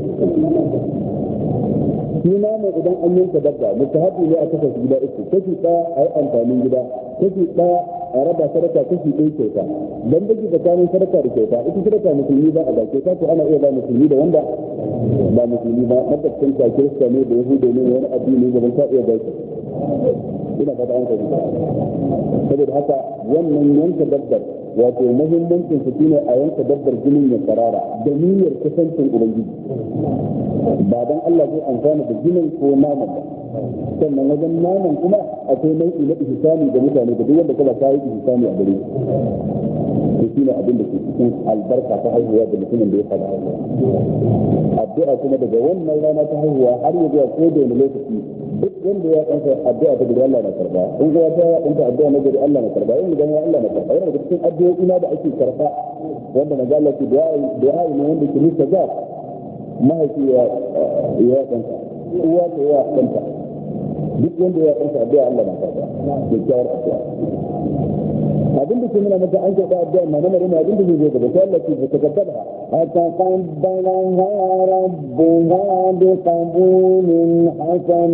shi ma mai idan an yanka dabba mustahabi ne a kasa su gida uku kashi ɗaya a yi amfanin gida kashi ɗaya a raba sadaka kashi ɗaya kyauta dan dake tsakanin sadaka da kyauta ita sadaka musulmi ba a ba kyauta ko ana iya ba musulmi da wanda ba musulmi ba makwabcin ka kirista ne da yahudu ne wani addini ne ban ta iya ba shi ina fata an kai saboda haka wannan yanka dabbar wato muhimmancin su shine a yanka dabbar jinin ya karara da niyyar kusancin ubangiji ba dan Allah zai amfana da jinin ko naman ba sannan wajen naman kuma akwai nau'i na ihsani da mutane da duk wanda kala ta yi ihsani a gare shi shine abin da ke cikin albarka ta haihuwa da mutumin da ya fada addu'a kuma daga wannan rana ta haihuwa har ya zuwa ko da wani lokaci duk wanda ya kansa addu'a ta gari Allah na karba in ga wata ya kansa addu'a na gari Allah na karba in ga Allah na karba yana da cikin addu'o'i da ake karba wanda manzo Allah ke du'a ne wanda ke nisa ga mahaifi ya kansa uwa ta ya kansa duk wanda ya kansa addu'a Allah na karba da kyawar addu'a abin da ke nuna maka an karɓa addu'a na namarin abin da zai gaba sai Allah ke takabbara فتقبلها ربها بقبول حسن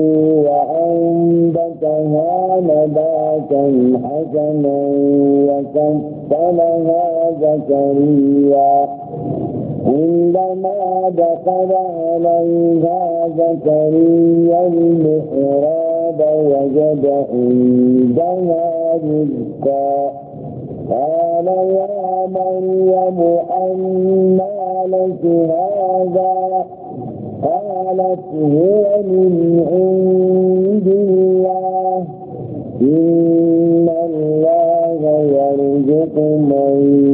وأنبتها نباتا حسنا وكفلها زكريا كلما دخل عليها زكريا المحراب وجد عندها رزقا قال يا مريم أنى لك هذا قالت هو من عند الله إن الله يرزق من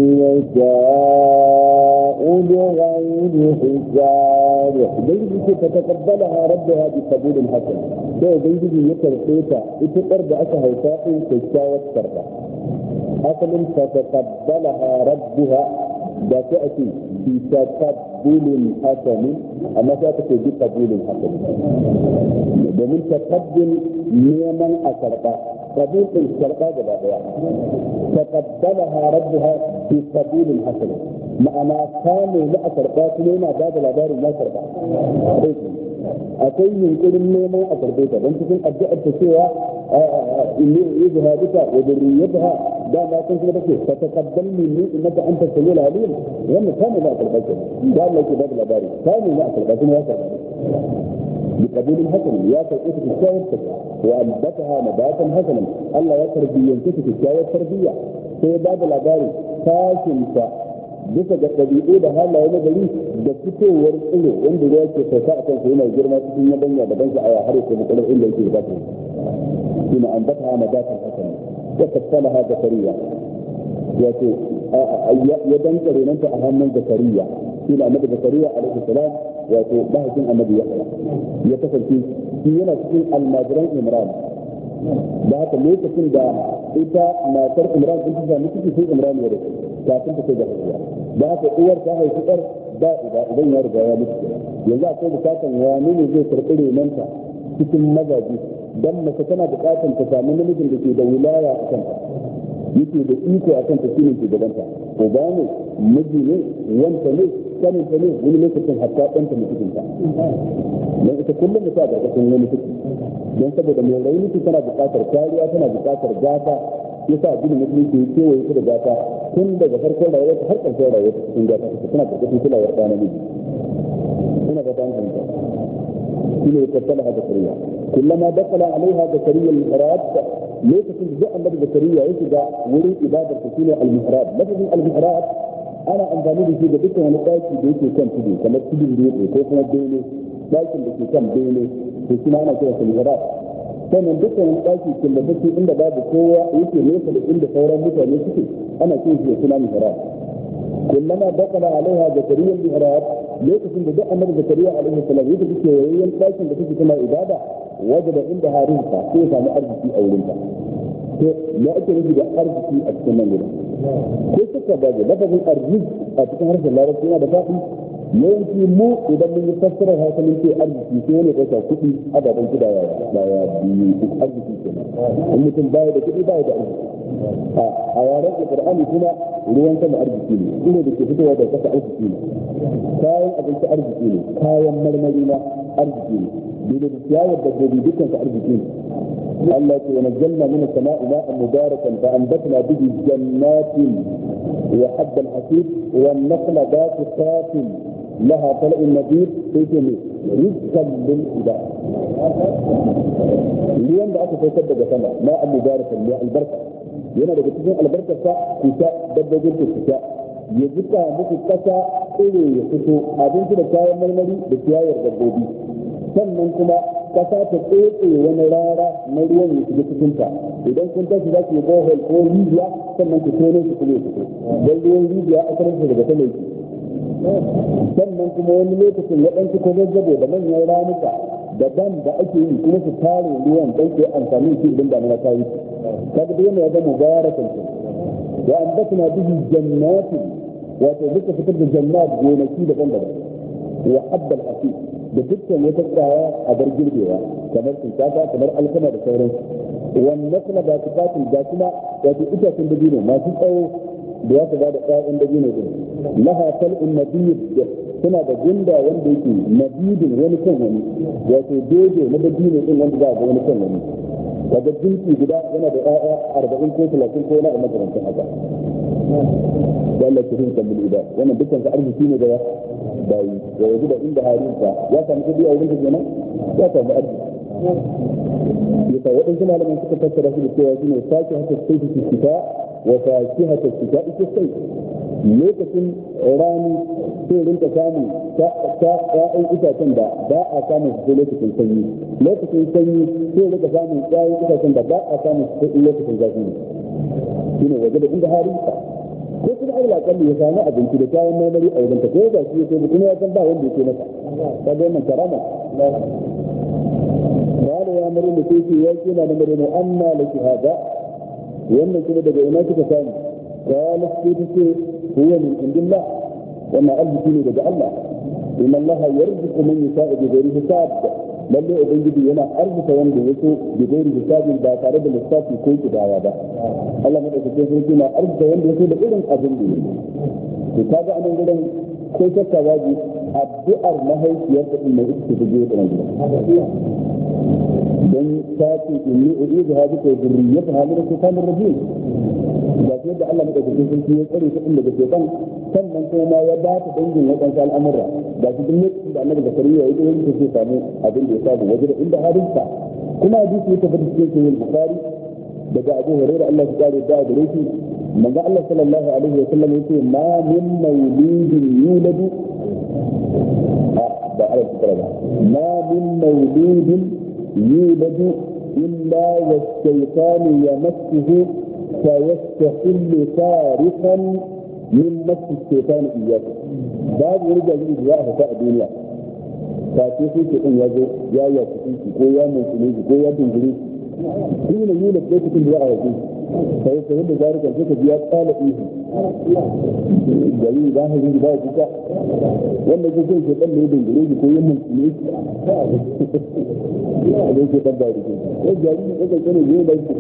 يشاء بغير حساب. بيجي فتقبلها ربها بقبول حسن. ده بيجي يكرهها يتقر بأسها وفاقه تشاوت كرها. أصلا فتقبلها ربها ده تأتي بتقبل حسن أما تأتي بقبول حسن. ومن تقبل نيما أكرها قبول الشرقاء جبابها تقبلها ربها بقبول حسن معنى كانوا لا أكرها كلنا بعد الأدار ما أكرها أكي يمكن نيما أكرها وانت تكون أبدأ تسوى إنه يذهبك وذريتها ده ما كنت بكي فتقبل مني إنك أنت السميع العليم وأن كانوا لا أكرها قال لك بعد الأدار كانوا لا أكرها كما أكرها بقبول حسن ياكل في الشاوة وأنبتها نباتا حسنا الله يكره بينتفي في الشاوة التربية في باب الأباري فاشنك bisa ga ɗabi'u da halaye na gari da fitowar tsiro wanda ya ke sauka a kansa yana girma cikin yabanya da bansa aya har yake mukular inda yake da ta shine ambata nabatan hasan wa tattalaha zakariya wato ya dankare nan ta a hannun zakariya shine annabi zakariya alaihi salam wato mahaifin annabi ya kasance shi yana cikin almajiran imran da haka lokacin da ita matar imran din ta samu ciki sai imran ya rasu kafin ta kai ga haihuwa da haka uwar ta haifi ɗar ba idan ya riga ya mutu yanzu akwai bukatan wani ne zai karɓi renonta cikin mazaji dan mace tana bukatan ta samu namijin da ke da wilaya a kanta yake da iko a kanta shine ke gabanta ko ba ne miji ne wanta ne saninta ne wani lokacin hatta ɗanta mutunta don ita kullum mutu a ƙarƙashin wani ciki don saboda mai rauni tana buƙatar kariya tana buƙatar gata yasa addinin musulunci ya kewaye su da gata tun daga farkon rayuwar har ƙarshen rayuwar cikin gata take tana ƙarƙashin kulawar ɗa namiji ina ga ɗan hanta shine ya tattala haka kariya kullama dakala alaiha zakariya al-mihrab lokacin da duk annabi zakariya ya shiga wurin ibadar ta shine al-mihrab lafazin al-mihrab ana amfani da shi ga dukkan wani ɗaki da yake kan tudu kamar tudun dutse ko kuma bene ɗakin da ke kan bene to shi ma ana kira sa mihrab sannan dukkan wani ɗaki killatacce inda babu kowa yake nesa da inda sauran mutane suke ana kiran shi da suna mihrab kullama dakala alaiha zakariya al-mihrab lokacin da duk annabi zakariya alaihi salam yake cikin yayin ɗakin da take tana ibada wajada inda harinsa sai ya samu arziki a wurinta to me ake nufi da arziki a cikin nan gurin ko suka baje lafazin arziki a cikin harshen larabci yana da faɗi yawanci mu idan mun yi fassarar hausa mun ce arziki sai wani ɗauka kuɗi ababen kuɗa ya biyu arziki kenan in mutum baya da kuɗi baya da arziki a yaren Qur'ani kuma ruwan sama arziki ne ina da ke fitowa da kasa arziki ne kayan abinci arziki ne kayan marmari na arziki ne da ciyawar dabbobi dukkan su arziki ne Allah ce wani janna min as-sama'i ma'an mubarakan fa anbatna bihi jannatin wa habba al-hasib wa an-nakhla basiqatin laha tal'un nadid sai ce ne rizqan lil ibad ruwan da aka saukar daga sama ma'an mubarakan ne albarka yana daga cikin albarkarsa ku sha dabbobin ku sha ya jika muku kasa ire ya fito abinci da kayan marmari da ciyawar dabbobi sannan kuma kasa ta tsotse wani rara na ruwan ya shiga cikin ta idan kun tashi za ku yi bohol ko rijiya sannan ku tono su kuma ya fito don ruwan rijiya a karanta daga sama yake sannan kuma wani lokacin waɗansu ko zazzabo da manyan ramuka da dam da ake yi kuma su tare ruwan don ke amfani shi idan damina ta yi kaga dai yana da mubarakan ce wa ambatna bihi jannatin wato duka fitar da jannat gonaki daban-daban wa habbal hasib da dukkan wata tsaya a bar girbewa kamar shinkafa kamar alkama da sauransu wannan kuma da tufatin da kuma wato itacen dabino masu tsawo da ya ba da ƴaƴan dabino din laha tal'un nabiyid suna da gunda wanda yake nabidin wani kan wani wato dodo na dabino din wanda za a ga wani kan wani daga jinki guda yana da ƴaƴa 40 ko 30 ko na a makarantar haka da Allah ta rinka bil ibad wannan dukkan sa arziki ne da bayi da yanzu da inda harinsa ya samu kudi a wurin da kenan ya samu arziki yasa waɗansu malaman suka fassara shi da cewa shi ne sake haka sai su fita wa sake haka fita ita sai lokacin rani sai rinka samun ta ƴaƴan itacen da ba a samun su sai lokacin sanyi lokacin sanyi sai rinka samun ƴaƴan itacen da ba a samun su sai lokacin zafi shi ne waje da inda harinsa ko kuma Allah kalli ya samu abinci da kayan marmari a wajen ta ko da shi yake kuma ya san ba wanda yake masa kaga wannan karama قال يا مريم كيفي يا كنا مريم أما لك هذا وأن كنا دعوناك فسام قالت كيفي هو من عند الله وما ألبسني بدع الله إن الله يرزق من يشاء بغير حساب بل أبنجي هنا أرزق وندي يسوع بغير حساب لا تعرض للصاف كل كدايا ده الله ما يقول كنا أرزق وندي يسوع بغير أبنجي كتابة أنا نقول كل شيء واجب الدعاء ما هي سياسة الموت في الجيل الأول dan ta ce inni uridu hadika zurriyataha min ash-shaytan ar-rajim da ke da Allah madaukakin sarki ya tsare ta inda take kan sannan kuma ya ba ta dangin wadansu al'amura da su duk lokacin da Annabi Zakariya ya yi da sai samu abin da ya samu wajen da inda hadisa kuma hadisi ya tabbata cikin sahih Bukhari daga Abu Hurairah Allah ya kare da gare shi manzo Allah sallallahu alaihi wa sallam yace ma min mawlidin yuladu ba ma min mawlidin يولد إلا والشيطان يمسه فيستحل فارقا من مس الشيطان إياه باب ورجع يجي جواها في الدنيا فاتي في شيطان يجو يا يكفيك كويا من سنيك كويا تنجريك حين يولد بيتك جواها فيه فيستحل ذلك الفكر بيات قال إيه جميل ده يجي بقى بكا ولا يجي شيطان يجي كويا من سنيك abin ke ɗan bari ke ɗan jariri ɗan ƙarƙar ne da shi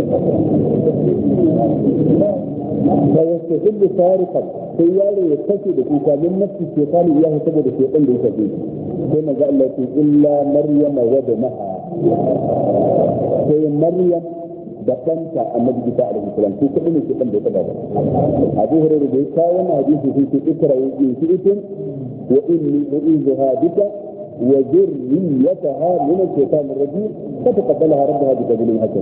ba ya ce inda tarikan sai yaro ya kashe da kuka min nafsi ke kani iya saboda ke ɗan da ya kashe sai maza Allah ce illa maryama wa da maha sai maryam da kanta annabi Isa alaihi salam ko kadai ne ke ɗan da ya taba ba Abu Hurairah da ya kawo wannan hadisi sai ce ikra wa in wa inni u'izuha bika وذريتها من الشيطان الرجيم فتقبلها ربها بقبول حسن.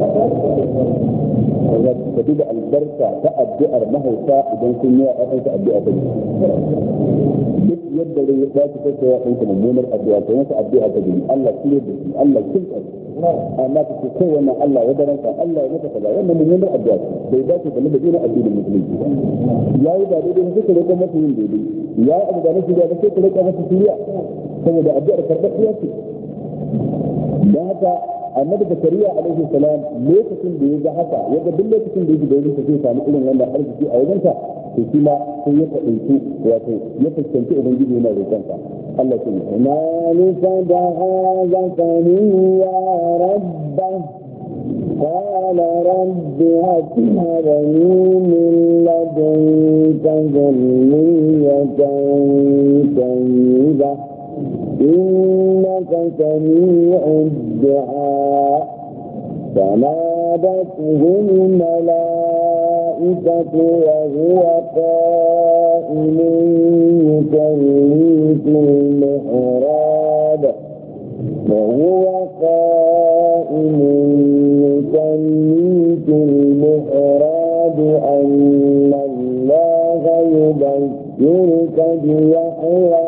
فتبقى البركة تأبدأ مهوسا إذا كنا تأبدأ تجي. بس يبدأ ليقاط فتوى أنت ممنون الأبدأ تأبدأ تجي. الله كله بسم الله كله. أما تقول أن الله ودرنك الله يتقبل وأن ممنون الأبدأ بيدات بالذين أبدين المسلمين. يا إذا بدين فكرة كما تقول بدين. يا أبدا نسيت هذا فكرة كما تقول saboda addu'ar karɓaɓɓiya ce don haka annabi Zakariya alaihi salam lokacin da ya ga haka ya ga duk lokacin da yake da yake zai samu irin wannan arziki a wajensa to shi ma sai ya faɗinci wato ya fuskanci ubangiji yana roƙonsa Allah ya ce malika da'a zakariya rabbah قال رب هب لي من لدنك ذرية طيبة إنك سميع الدعاء فنادته الملائكة وهو قائم يصلي في المحراب أن الله يبشرك بيحيى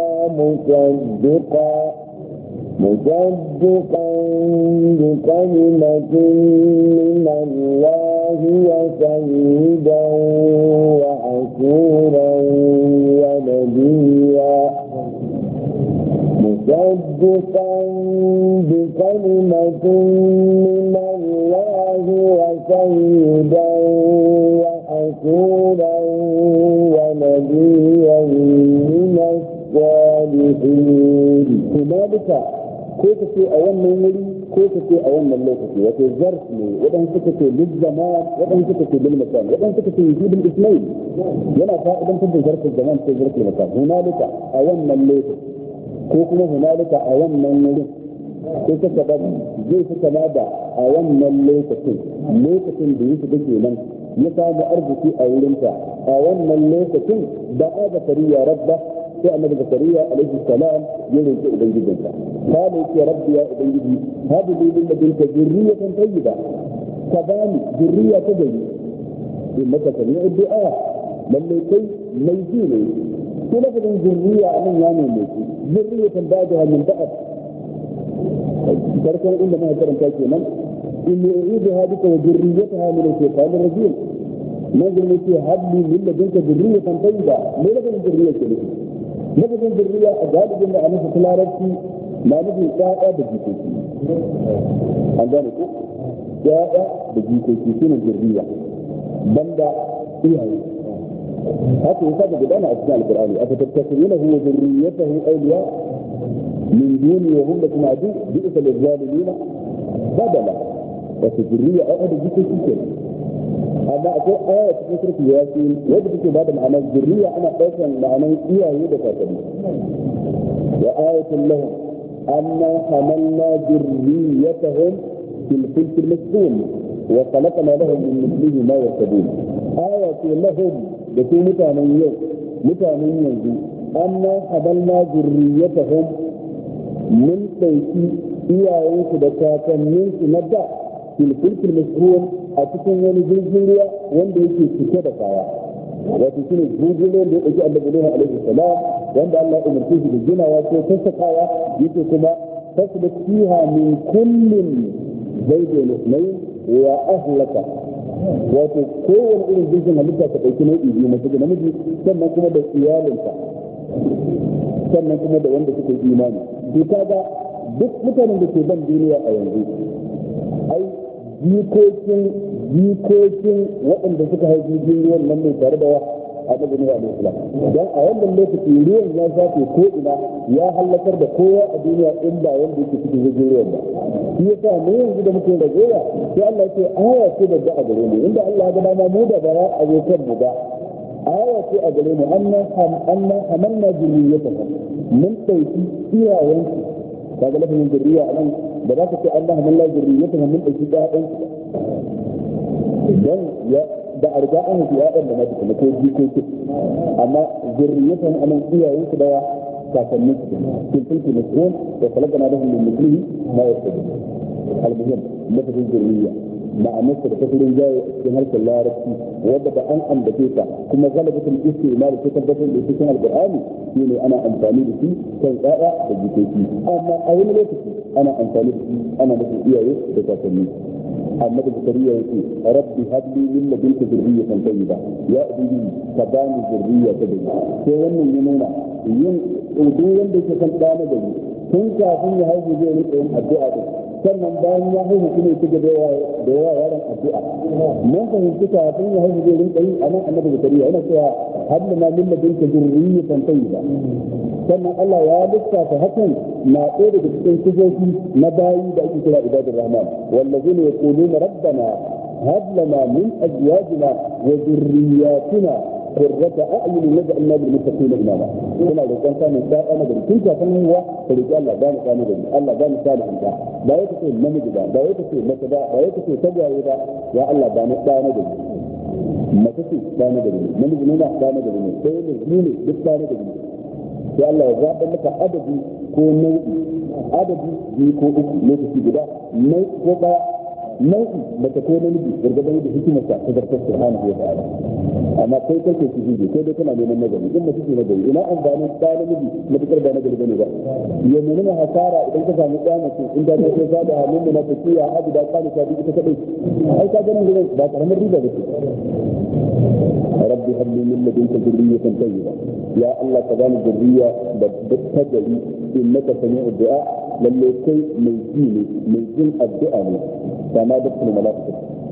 مصدقا بكلمة من الله وسيدا وحسورا ونبيا مصدقا بكلمة من الله وسيدا وحسورا ونبيا من الصالحين. هنالك ko ka ce a wannan wuri ko ka ce a wannan lokaci wato zarf ne waɗansu suka ce lil zaman waɗansu suka ce lil makan waɗansu suka ce yujibul ismail yana fa'idantar da zarfin zaman ko zarfin makan hunalika a wannan lokaci ko kuma hunalika a wannan wurin ko ka faɗa zai fi kama da a wannan lokacin da yake dake nan ya samu arziki a wurinka a wannan lokacin da aka fariya rabba sai annabi zakariya alaihi salam ya roki ubangijinsa kana ya rabbi ya ubangiji hadu li min ladunka dhurriyatan tayyiba ka bani dhurriya ta gari innaka sami'ud du'a lalle kai mai ji ne ko lafazin dhurriya anan ya ne mai dhurriyatan ba'daha min ba'd farkon inda muka karanta kenan in yu'iduha bika wa dhurriyyataha min ash-shaytanir rajim نزل في هب من لدنك ذرية طيبة ما لكن ذرية كده لكن ذرية أجاب إن أنا في كلارتي ما نبي جاء بجيكوتي عندنا جاء بجيكوتي شنو الذرية بندا فيها هذا يفاد بدانا أثناء القرآن أفتتخذونه وذريته أولياء من دوني وهم لكم عدو بئس للظالمين بدلا وفي الذرية أحد بجيكوتي كده amma akwai aya cikin surfi yasin wadda take bada ma'anar zurriya ana ɗaukar ma'anar iyaye da kakanni wa ayatul lahum anna hamalna zurriyatahum fil fulkil masdum wa khalaqna lahum min mithlihi ma yarkabun ayatul lahum da su mutanen yau mutanen yanzu anna hamalna zurriyatahum mun ɗauki iyayensu da kakanninsu na da fil fulkil masdum a cikin wani jirgin ruwa wanda yake cike da kaya wato shine jirgin ruwa da yake Annabi Nuhu alaihi salam wanda Allah ya umarce shi da ginawa ko sassakawa yake kuma tasbut fiha min kullin zaydun ithnayn wa ahlaka wato kowane irin jirgin halitta ta dauki nau'i biyu mace da namiji sannan kuma da iyalinsa sannan kuma da wanda suke imani to kaga duk mutanen da ke ban duniya a yanzu ai jikokin waɗanda suka haifi jirgin ruwan nan mai tare da Annabi Nuhu alaihi salam dan a wannan lokaci ruwan ya shafe ko ina ya halakar da kowa a duniya in ba wanda yake cikin jirgin ruwan ba shi yasa mu yanzu da muke ragowa sai Allah ya ce aya ce da a gare mu inda Allah ya ga dama mu da bara a zokan mu da aya ce a gare mu annan hamanna zurriyatahum mun dauki iyayensu kaga lafazin zurriya anan da za ka ce Allah hamanna zurriyatahum mun dauki ƴaƴan dan ya da arga an yi ƴaƴan da mata kuma ko jikoki amma zurriyatan anan iyayen su da kakannin su kin tunki mutum da falakana da min mithlihi ma yasbu al-muhim lafazin zurriya ma'anar da kafirin jaye cikin harshen larabci wadda ba an ambace ta kuma galabatul istimal ta tabbatar da cikin alqur'ani shine ana amfani da shi kan ƴaƴa da jikoki amma a wani lokaci ana amfani da shi ana nufin iyaye da kakanni annabi zakariya yake rabbi habli min ladunka dhurriyatan tayyiba ya ubangiji ka bani zurriya ta gari sai wannan ya nuna yin duk wanda yake san da na gari tun kafin ya haihu zai rika yin addu'a din sannan bayan ya haihu kuma ya da yawa yaron addu'a mun fahimci kafin ya haihu zai rinka yi anan annabi zakariya yana cewa habli ma min ladunka dhurriyatan tayyiba sannan Allah ya lissafa hakan na ɗaya daga cikin sigogi na bayi da ake kira ibadur rahman wallazina yaquluna rabbana hab lana min azwajina wa dhurriyyatina qurrata a'yun waj'alna lil muttaqina imama kuna da kan samun da'a na gari tun kafin haihuwa ka roki Allah ba mu samu gari Allah ba mu salihin da ba wai kace namiji ba ba wai kace mace ba ba wai kace tagwaye ba ya Allah ba mu da na gari mace ce da na gari namiji ne da na gari ne sai ne duk da na gari sai Allah ya zaɓa maka adadi ko nau'i adadi biyu ko uku lokaci guda nau'i ko ɗaya nau'i mace ko namiji gargaɗa da hikimarsa ta zartar subhanahu wa ta'ala amma kai kake ki hije kai dai kana neman nagari in mace ce nagari ina amfani da namiji matukar da nagari bane ba ya nuna hasara idan ka samu ɗaya mace in da ta sai da halin mu na tafiya abu da kana ta ita kadai ai ka ganin gurin ba karamar riba ba ce rabbi habli min ladunka dhurriyatan tayyiba ya Allah ka bani dhurriya da tajri innaka sami'ud du'a lalle kai mai ji ne mai jin addu'a ne kama da kuma mala'ika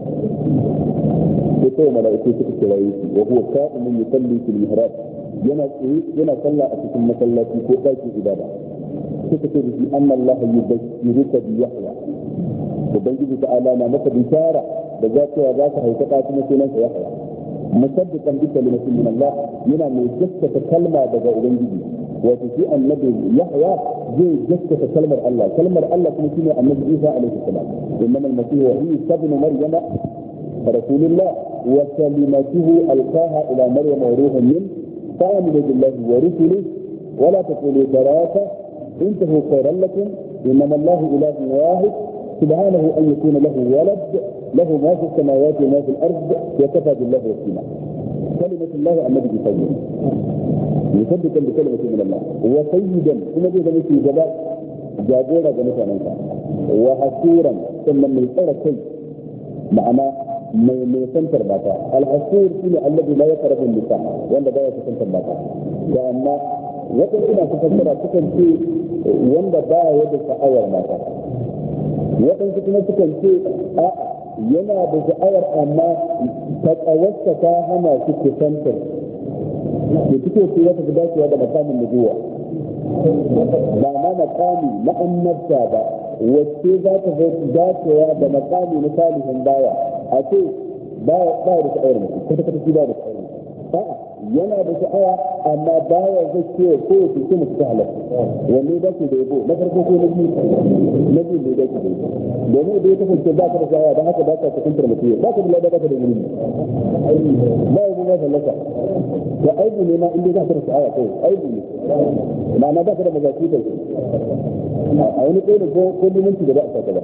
ko to mala'ika suka kira shi wa huwa qa'imun yusalli fil mihrab yana tsaye yana sallah a cikin masallaci ko ɗakin ibada suka ce shi anna Allah yubashshiruka bi yahya ubangiji ta'ala na maka bishara da za ka haifa ɗa kuma sunansa yahya مصدقا بكلمة من الله ينا من جسة كلمة بغا أبنجي وفي النبي يحيى زي جسة كلمة الله كلمة الله كما النبي عيسى عليه السلام إنما المسيح عيسى ابن مريم رسول الله وكلمته ألقاها إلى مريم وروح منه فآمنوا بالله ورسله ولا تقولوا ثلاثة انتهوا خيرا لكم إنما الله إله واحد سبحانه أن يكون له ولد له ما في السماوات وما في الأرض وكفى بالله وكيلا. كلمة الله النبي طيب مصدقا بكلمة من الله وسيدا ثم جاء في جبال جابونا جميعا وحسورا ثم من الأرض معنى من سنتر باتا الحسور فيه الذي لا يقرب النساء ولا لا يتسنتر باتا لأن وقت إنا تفسر سكن في wanda ba ya da sha'awar mata waɗansu kuma sukan ce a yana da sha'awar amma ta tsawarsa ta hana shi kusantar da suke ce wata fi dacewa da makamin nubuwa ba ma makami na annabta ba wacce za ta fi dacewa da makami na salihin baya a ce ba da sha'awar mutum kwata-kwata shi ba da sha'awar mutum yana da sha'awa amma baya zai ce ko ya ce mutu ta halatta wanne da ke da yabo na farko ko na biyu na biyu ne da ke da yabo domin da ya kasance ba ka da sha'awa don haka ba ka kusantar mutum ba ka da lada ba ka da wuri ba ya zuwa halatta da aibu ne ma inda za ka da sha'awa kai aibu ne ma'ana ba ka da mazaki kai a wani kai ne ko limanci da ba a saka ba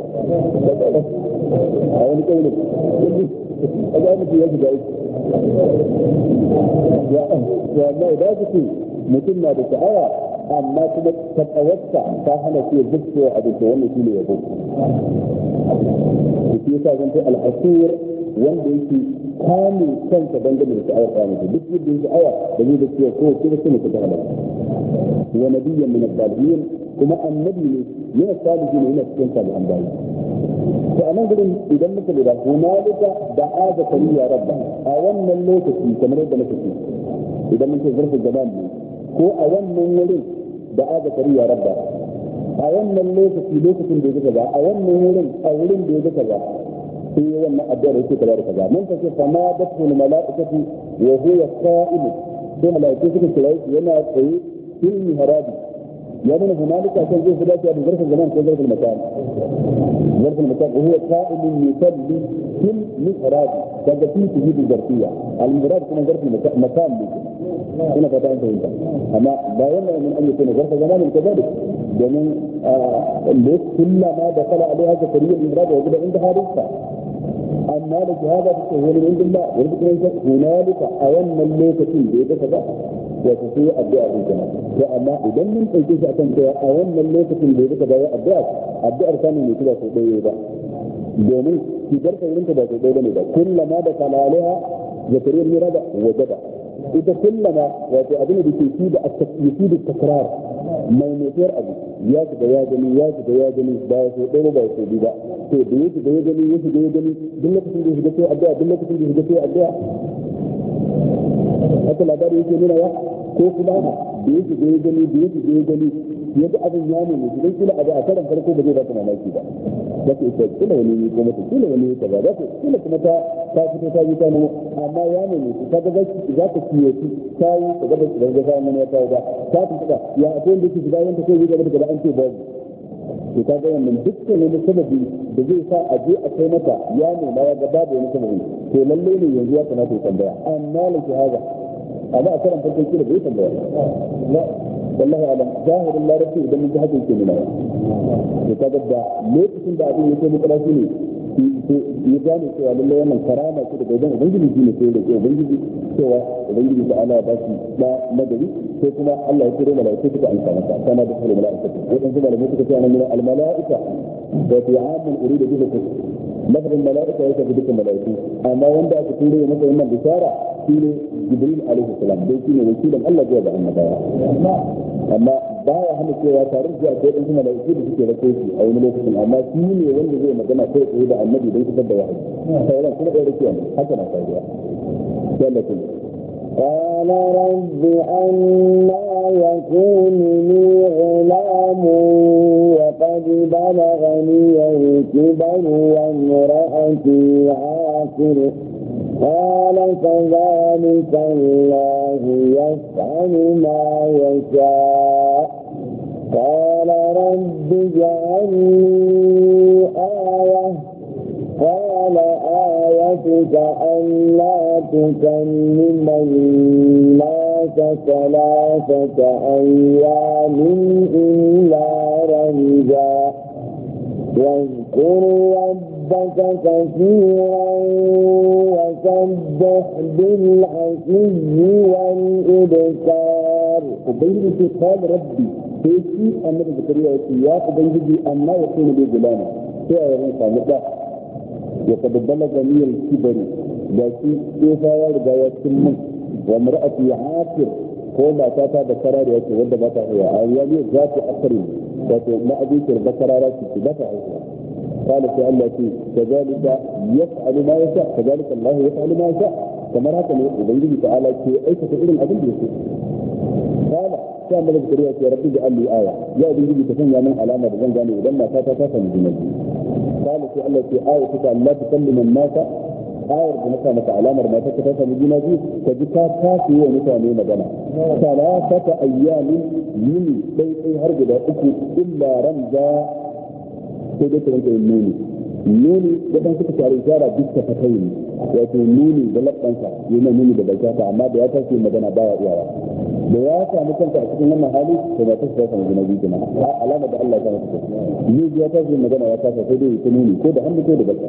a wani kai ne a ga mutum ya shiga aiki ya Allah da su mutum na da sha'awa amma kuma ta tsawarsa ta hana shi ya zuciya a duk wannan shi ne yabo shi yasa zan ta al-asir wanda yake kame kansa dangane da sha'awar kame duk yadda sha'awa da ni da cewa ko kuma sai mutum ta halaka wa nabiyyan min al-salihin kuma annabi ne min al-salihin ne cikin salihan bayi to anan gurin idan muka lura hunalika da zakariya rabba a wannan lokaci kamar yadda muka ce idan muke zarfin zaman ne ko a wannan wurin da zakariya rabba a wannan lokacin da ya kaza a wannan wurin a wurin da ya kaza sai wannan addu'ar yake kaza da kaza mun tace fa ma datul malaikatu wa huwa qa'im sai malaiku suka kira shi yana tsaye fil mihrabi يعني هنالك عشان زي دلوقتي ابو ظرف الزمان في ظرف المكان وهو قائم يصلي في المحراب كذا في تجيب الظرفيه المحراب كما ظرف مكان هنا فتاه انت اما لا يمنع من ان يكون ظرف زمان كذلك لان كلما دخل عليها زكريا المحراب وجد عندها رزقا أما لك هذا هو من عند الله ورزق هنالك أولنا اللوكتين بيده كذا وتسوي الدعاء في الجنة فأما إذا من أجلس أتنسى أولنا اللوكتين بيده كذا الدعاء كان يتبع في بيده دومين في جرس يرنك في بيده كلما دخل عليها زكريا المحراب وجد إذا كلما وأظن يفيد التكرار ما يصير أبو ياك يا جميل بايس ودور بايس بيدا تبيت بيجني دلك تيجي هدفه أداء حتى لا داري يجي لنا يا كوفلا بيجني yadda abin ya ne mutu don kila abu a karan farko ba zai ba ta mamaki ba za ku isa kila wani ko mata kila wani ta ba za ku kila kuma ta fito ta yi ta nuna amma ya ne mutu ta ga za ka kiyo su ta yi ta gaba da gaza mun ya kawo ba ta tuntuka ya akwai wanda yake shiga yanta ko yi gaba da an ce babu to ka ga wannan dukkan wani sababi da zai sa a je a kai mata ya ne ma ya ga babu wani sababi to lalle ne yanzu ya kamata ya tambaya amma laki haza amma a karan farko kila bai tambaya والله أعلم ظاهر الله ربي إذا من جهة الكلمة يتبدأ ليكسن بعدين يكون مقراسيني يجاني سوى لله يمن كرامة كده بيدان وبنجي جيني سوى لكي وبنجي تعالى باسي لا مدري سيكما الله يكرم ملائكتك أن كانت كما دخل ملائكتك وتنزل ملائكتك أنا من الملائكة وفي عام أريد به لفظ الملائكة يتبع بك الملائكة أما وندع تقول لي مثلا من بشارة فيه جبريل عليه السلام بيكين وكيلا الله جواب عن مدايا أما بايا هم السيوة تاريخ جاء كيف أنتم ملائكة بسكي ركيسي أو ملائكة أما كيني وند زي مجمع كيف إذا النبي بيت فد واحد فإذا كنا غيركيان حتى نفاجئ ثالثا قال رب أنا يكون لي غلام وقد بلغني الكبر وامرأتي عاقر قال كذلك الله يفعل ما يشاء قال رب اجعل لي آية قال آيتك ألا تكلم الناس ثلاثة أيام إلا رمزا واذكر ربك كثيرا وسبح بالعشي والإبكار. وبين قال ربي سيكي أمر زكريا يا أبنجي أما يكون لي غلاما سيأيرون صامتا وقد بلغ من الكبر لكن كيف يرجع يتم وامرأتي عاقر كما تاتا بكرار يأتي ودى بطا هي يعني ذات أقرب ما أبيك البكرارات بطا هي قال في الله كذلك يفعل ما يشاء كذلك الله يفعل ما يشاء كما رأى وبنجي تعالى في أي تفعيل الأدل يسير قال كان ملك كريم يا ربي قال لي آية يا بنجي تفهم يا من علامة بزن قال لي ولما تاتا من جنبي قال في الله في آية لا تكلم الناس آية بنفسها علامة ما تاتا من جنبي كذكا كافي ونفعني مدنا 3 أيام يلي بيئي هرجد أكو إلا رمزا sai dai ta yin nuni wadan suka tare zara duk ta fatai wato nuni da labbansa yana nuni da bakinsa amma da ya tashi magana baya iyawa da ya samu kanta a cikin wannan hali to ba ta shi samu gina biyu na alama da Allah ya samu ta ni ya tashi magana ya tashi sai dai ta nuni ko da hannu ko da baka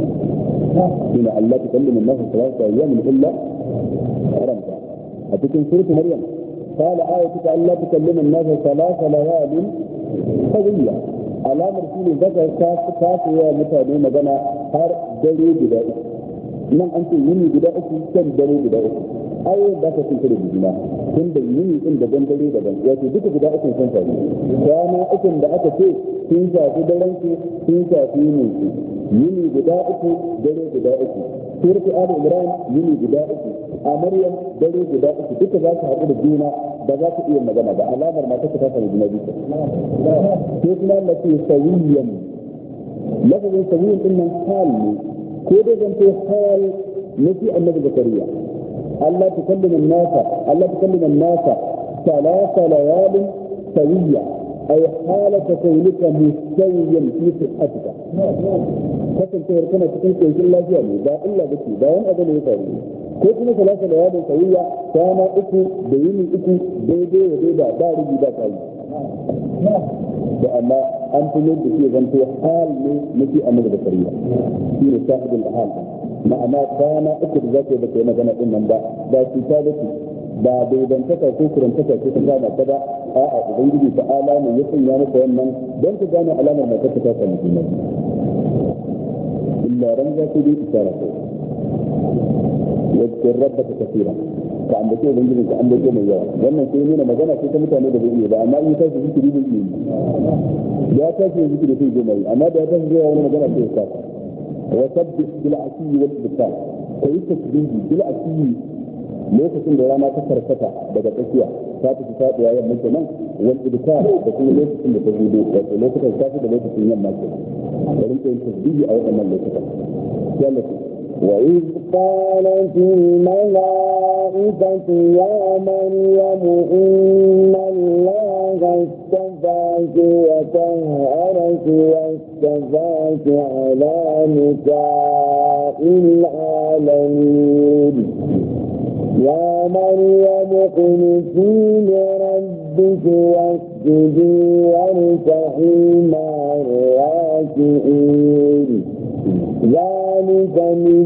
ina Allah ta kallama nasu salatu ayyamin illa haramta a cikin suratu maryam قال آية ألا تكلم الناس 3 ليال سوية alamar shi ne zaka kasu yawa mutane magana har dare guda uku nan an ce yini guda uku kan dare guda uku ayoyin da ka tunta da juna tun da yini din daban dare daban wato duka guda uku sun faru kwana ukun da aka ce sun shafi daren su sun shafi yinin su yini guda uku dare guda uku suratu ali imran yini guda uku a maryam dare guda uku duka za su haɗu da juna ba za ku iya magana ba alamar mata ta samu juna biyu sai kuma Allah ce sawiyan lafazin sawiyan din nan hal ne ko da zan ce hal na fi annabi zakariya Allah ta kallama an-nasa 3 layalin sawiya ay halata kawlika mustawiyan fi sihhatika kasancewar kana cikin ƙoshin lafiya ne ba Allah bace ba wani abu ne ya faru ko kuma 3 layalin sawiya kwana uku da yini uku daidai wa daida ba rubi ba kai da amma an tuno da ke zanto hal ne nake annabi da kariya shi ne sahibul hal ma'ana kwana uku da zaka yi baka magana din nan ba shi ta bace ba daidantaka ko kurantaka ko ta gana ta ba a'a ubangiji ta ala ne ya sanya maka wannan don ka gane alamar mai kake ta samu juna illa ran za ku yi isara ko yadda rabbaka kasira ka ambace ubangiji ka ambace mai yawa wannan sai nuna magana ce ta mutane da bai iya ba amma in ta su zikiri bai yi ya ta ce zikiri sai zai mai amma da ya ta zai wani magana sai ya saka wa sabbih bil asyi wal ibkar kai tasbihi bil asyi lokacin da rana ta karkata daga tsakiya ta tafi faɗuwa yamma kenan wal ibkar da kuma lokacin da ta hudu wato lokacin safi da lokacin yamma kenan da rinka yin tasbihi a wannan lokutan sai وإذ قالت الملائكة يا مريم إن الله اصطفاك وطهرك واصطفاك على نساء العالمين يا مريم اقنتي لربك واسجدي واركعي مع الراكعين ذلك من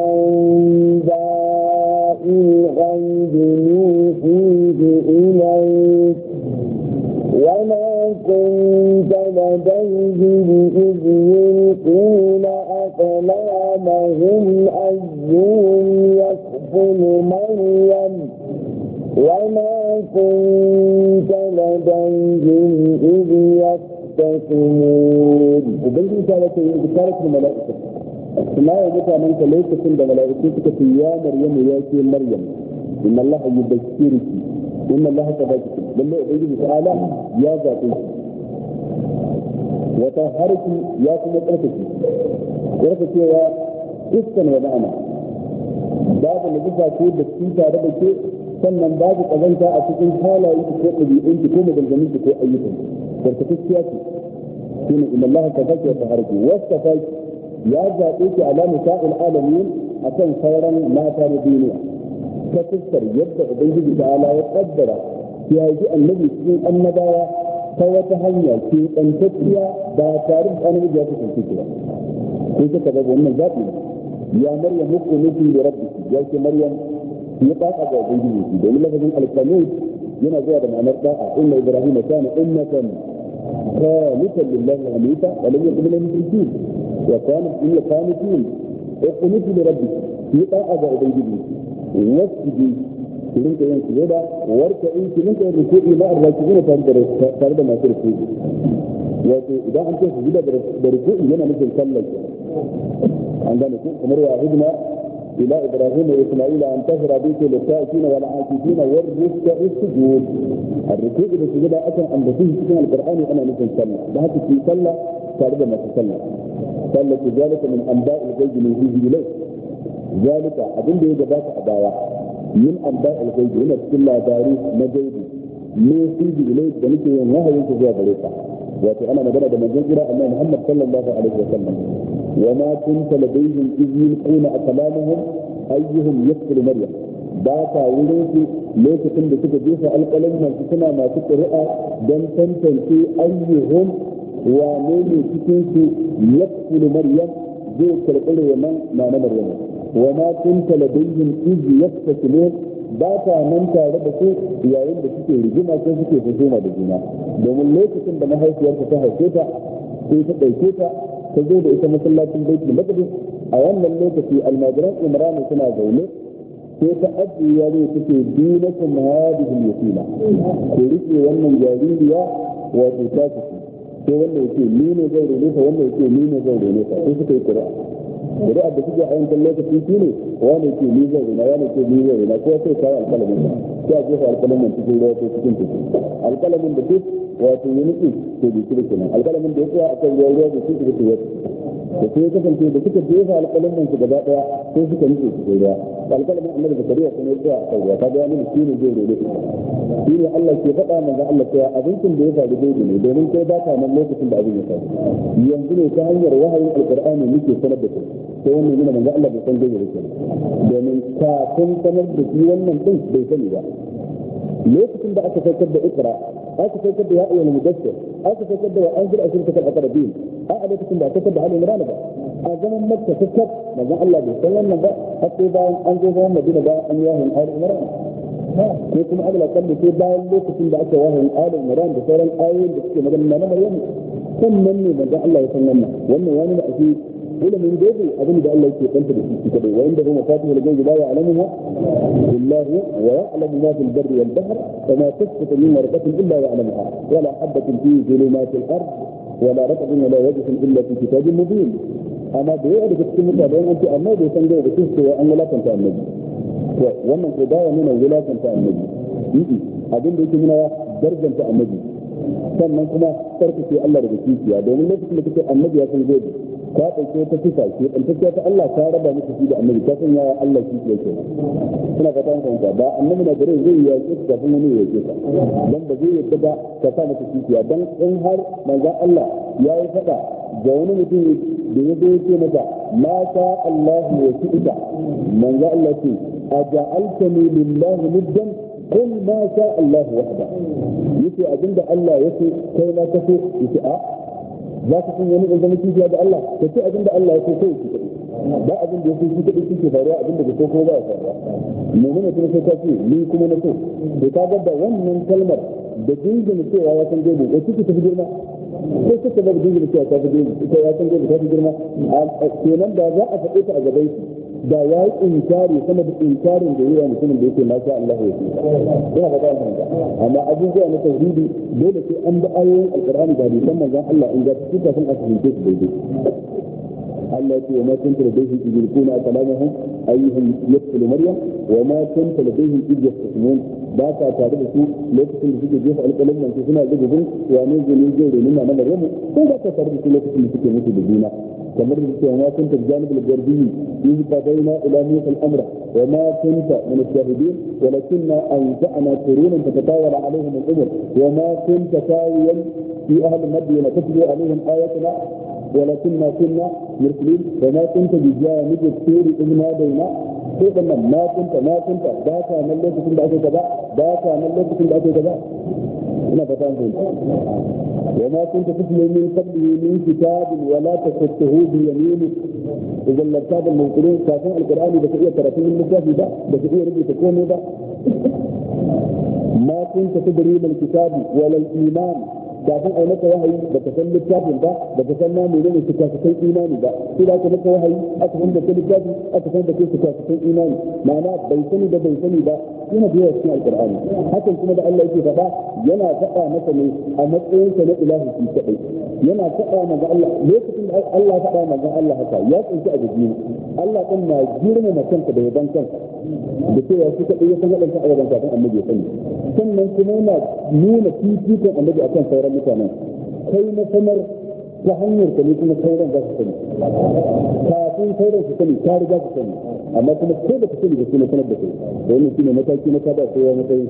أنباء الغيب نوحيه إليك وما كنت لديهم إذ يلقون أقلامهم أيهم يكفل مريم وما كنت لديهم إذ يختصمون وبين ذلك يذكرك الملائكة ما يجب أن أنت ليس كل ملائكتك يا مريم يا مريم إن الله يبشرك إن الله تبارك بل يجب تعالى يا ذاتي وطهرك يا كما قرتك يا إسكن ومعنى بعض الذي تقول بسيطة ربك sannan babu kazanta a cikin halayen ko ɗabi'un ko maganganun ko ayyukan barkatacciya ce shine inna allaha tazakka wa taharaki ya zaɓe ki ala nisa'il alamin akan sauran mata na duniya ta fuskar yadda ubangiji ta'ala ya kaddara ya yi annabi cikin annabawa ta wata hanya ke ɗantacciya ba tare da annabi ya kasance ba sai suka ga wannan zaɓi ya maryam hukunuki da rabbiki ya ce maryam ya ɗaƙa ga ubangiji domin lafazin alqanut yana zuwa da ma'anar da'a inna ibrahima kana ummatan qanitan lillahi hanifa wa lam yakun minal mushrikeen wa kana min qanitin uqunuti li rabbiki ya ɗaƙa ga ubangiji wasjudi ki rinka yin sujada warka in ki rinka yin ruku'i ma arrakibina tare da masu ruku'i wato idan an ce sujuda da ruku'i yana nufin sallar an gane ku kamar ya hidna ila ibrahim wa isma'il an tahra bi litta'in wal 'akifina war ruk'i sujud الركوع da sujuda akan ambaci cikin alqur'ani ana nufin sallah da haka ki sallah tare da masu sallah sallah zalika min anba'il ghaibi min ilayk zalika abin da ya gabata a baya min anba'il ghaibi yana cikin labari na gaibi ne fi ilayk da nake yin wahayin ta zuwa gare ka wato ana magana da manzon kira annabi Muhammad sallallahu alaihi wasallam wa ma kunta ladayhim idh yulquna aqlamahum ayyuhum yaqtulu maryam ba ka wurin su lokacin da suka jefa alƙalan su suna masu ƙuri'a don tantance ayyuhum wane ne cikin su yaqtulu maryam zai karɓi wannan na maryam wa ma kunta ladayhim idh yaqtulun ba ta nan tare da su yayin da suke rigima ko suke husuma da juna domin lokacin da mahaifiyarta ta haife ta sai ta ɗauke ta ta zo da ita masallacin baitul maqdis a wannan lokaci almajiran imran suna zaune sai ta ajiye yaro take dinakum hadhihi al-yatima ko rike wannan jaririya wato ta ce sai wannan yake ni ne zai rene ta wannan yake ni ne zai rene ta sai suka yi ƙuri'a da suke a yankan lokaci shi ne wani ke ni zai rina wani ke ni zai rina ko sai kawo alƙalamin sa sai a jefa alƙalamin cikin ruwa ko cikin teku alƙalamin da duk wato ya nufi to bai kira kenan alƙalamin da ya tsaya akan ruwa ruwa da suke da ya da sai ya kasance da suka jefa alƙalamin su gaba ɗaya sai suka nufi cikin ruwa alƙalamin annabi da kariya kuma ya tsaya akan ruwa kaga ya nuna shi ne zai rene shi ne Allah ke faɗa manzo Allah cewa abincin da ya faru daidai ne domin kai ba ka nan lokacin da abin ya faru yanzu ne ta hanyar wahayin alƙur'ani muke sanar da kai sai wannan yana manzo Allah bai san gaje yake domin kafin sanar da shi wannan din bai sani ba lokacin da aka saukar da ikra aka saukar da ya ayyuhal mudaththir aka saukar da anzir ashirka al-aqrabin a lokacin da aka saukar da halin imran ba a zaman makka sakkar manzo Allah bai san wannan ba har sai bayan an zo zaman madina ba an yahin halin imran ko kuma Allah kan sai bayan lokacin da aka wahayin halin imran da sauran ayoyin da suke magana na Maryam sannan ne manzo Allah ya san wannan wani da ake ilimin gaibi abin da Allah yake kanta da shi kadai wa inda huwa fatihul ghaibi la ya'lamuha illa hu wa ya'lamu ma fil barri wal bahr wa ma tasqutu min warqatin illa ya'lamuha wa la habatin fi zulumatil ard wa la ratbin wa la yabsin illa fi kitabin mubin amma da yawa daga cikin mutane an ce amma bai san gaibi sun ce an wulakanta annabi to wannan ko baya nuna wulakanta annabi abin da yake nuna darjanta annabi sannan kuma sarkace Allah daga kishiya domin lokacin da kake annabi ya san gaibi ka ɗauke ta sifa ke ɗantacciya ta Allah ta raba miki shi da annabi ta san yaya Allah shi ke yake suna fata an fahimta ba annabi na gare zai yi yaƙi kafin wani ya yake ka dan ba zai yadda ba ka sa mata kishiya dan in har manzon Allah ya yi faɗa ga wani mutum da ya zo yake mata ma sha Allah ya ci ita manzon Allah ce aja'altani lillahi muddan qul ma sha Allah wahda yace abinda Allah yake kai ma kaso yace a za ka san wani zama kifiya da Allah ka ce abinda Allah ya so kai shi kadai ba abin da ya so shi kadai shi faruwa abin da ko kuma ba ya faruwa mu'mina kuma sai ka ce ni kuma na so to ka ga da wannan kalmar da dingin cewa ya san gaibi ko kike tafi girma ko kike da dingin cewa ta fi gaibi ita ya san gaibi ta fi girma kenan da za a faɗe ta a gaban shi da ya yi inkari sama da inkarin da yawa mutumin da yake masha Allah ya fi ina ga wannan amma abubuwa na tauhidi dole sai an bi ayoyin alqur'ani da hadisan manzon Allah in ga su kafin a fahimce su daidai Allah ya ce wa ma kunta ladayhim idh yulquna kalamahum ayyuhum yaqtulu maryam wa ma kunta ladayhim idh yastaqimun ba ka tare da su lokacin da suke jefa alƙalan nan suna gudun wane zai nuna na maryam ko ba ka tare da su lokacin da suke mutu da juna kamar da cewa ma kunta janibul garbi in qadayna ila musa al-amra wa ma kunta min ash-shahidin walakinna anza'na qurunan fatatawala alaihim al-umr wa ma kunta tawiyan fi ahli madyan tatlu alaihim ayatuna ولكننا كنا مرسلين وما كنت بجانب الطور إذ نادينا ko dan nan ma kunta ba ka nan lokacin da ake gaba ba ka nan lokacin da ake gaba ina fata an fahimta wa ma kunta tutlu min qablihi min kitabin wa la taqutuhu bi yaminik idan lartabal mawqulun kafin alqur'ani da ka iya karatun littafi ba da ka iya rubuta komai ba ma kunta tadri bil kitabi wal iman kafin ai maka wahayi da ka san littafin ba da ka san namu ne su ka san imani ba sai da ka maka wahayi aka san da ka littafi aka san da kai su ka san imani ma'ana bai sani da bai sani ba yana da cikin alqur'ani hakan kuma da Allah yake faɗa yana faɗa maka ne a matsayin sa na ilahi shi kadai yana faɗa maka Allah lokacin da Allah faɗa maka Allah haka ya tsinci a gaji Allah kan na girma kanka da yaban kanka da cewa shi kadai ya san wadannan ayyukan kafin annabi ya sani sannan kuma yana nuna fifikon annabi akan sauran mutanen kai na sanar ta hanyar ka ne kuma sauran za su sani kafin sauran su sani ta riga su sani amma kuma ko da ka sani da su na sanar da kai da wannan shine mataki na kada kowa matsayin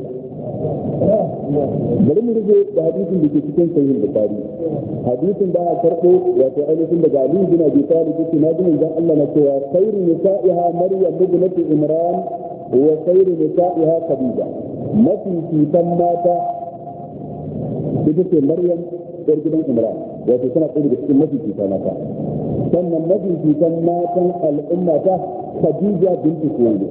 bari mu rage da hadisin da ke cikin sahih bukhari hadisin da aka karbo wato ainihin daga Ali bin Abi Talib yake na jin dan Allah na cewa khairu nisa'iha Maryam ibnatu Imran wa khairu nisa'iha Khadija mafi fitan mata ita ce Maryam yar gidan Imran wato tana ɗaya daga cikin mafi fitan mata sannan mafi fitan matan al'umma ta Khadija binti Khuwaylid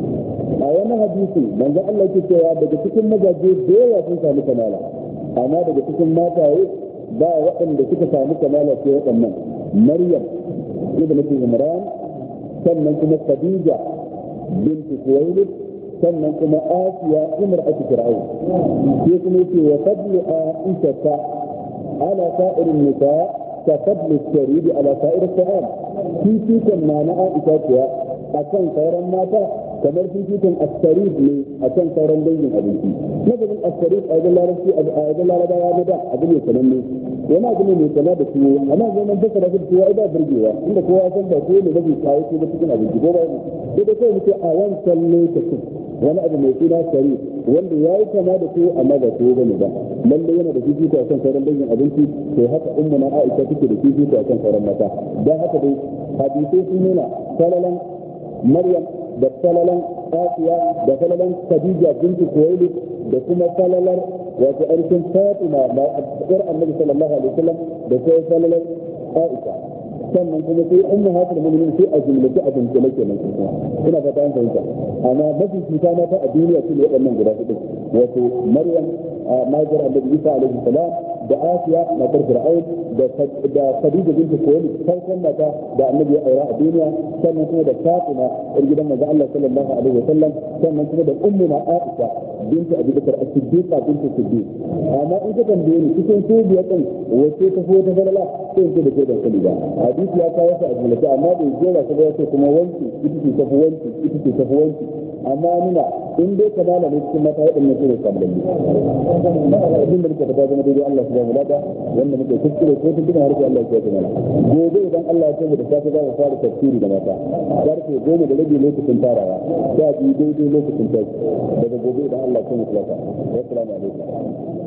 a wani hadisi manzo Allah yake cewa daga cikin mazaje da yawa sun samu kamala amma daga cikin mataye ba waɗanda suka samu kamala sai waɗannan Maryam ibnatu Imran sannan kuma Khadija binti Khuwaylid sannan kuma Asiya imra'atu Fir'aun sai kuma yake wa fadlu Aisha ala sa'irin nisa ka fadlu saridi ala sa'ir ta'am fifikon na Aisha kuwa akan sauran mata kamar fifikon astarif ne akan sauran dangin abinci nazarin astarif a wajen larabci a wajen larabawa na da abu ne sananne wani abu ne mai sana da tuwo amma zaman fasa da tuwo ai ba burgewa inda kowa san ba tuwo ne da zai kawo ko da cikin abinci ko ba ne sai da kawai muke a wancan lokacin wani abu mai suna sarif wanda ya yi kama da tuwo amma ba tuwo bane ba lalle yana da fifiko akan sauran dangin abinci to haka ummu na Aisha take da fifiko akan sauran mata dan haka dai hadisi sun nuna salalan Maryam da falalan Asiya da falalan Khadija binti Khuwaylid da kuma falalar wato arkin Fatima da ɗar Annabi sallallahu alaihi wasallam da sai falalar Aisha sannan kuma sai ummahatul mu'minin sai a jumlace a dunkule kenan kuma ina fata an fahimta amma mafi cuta na ta a duniya su ne waɗannan guda hudu wato Maryam majar Annabi Isa alaihi salam da Asiya matar Fir'aun da Khadija binti Khuwaylid farkon mata da Annabi ya aura a duniya sannan kuma da Fatima ɗan gidan manzo Allah sallallahu alaihi wasallam sannan kuma da ummuna Aisha binti Abi Bakr as-Siddiqa binti Siddiq amma in ka tambaye ni cikin su biyar din wace ta fo ta falala sai ce da ke da kaliba hadisi ya kawo su a jumlace amma bai jera ta ba sai kuma wanki ita ce ta wanki ita ce ta wanki amma nuna in dai kamala ne cikin mata waɗannan su ne kamalalli abin da muka fata zama daidai Allah subhanahu wa ta'ala wanda muke kuskure ko tun har Allah ya tsaya mana gobe idan Allah ya tsaya da safe za mu fara tafsiri da mata karfe 10 da rabi lokacin farawa da bi daidai lokacin tashi daga gobe idan Allah ya tsaya assalamu alaikum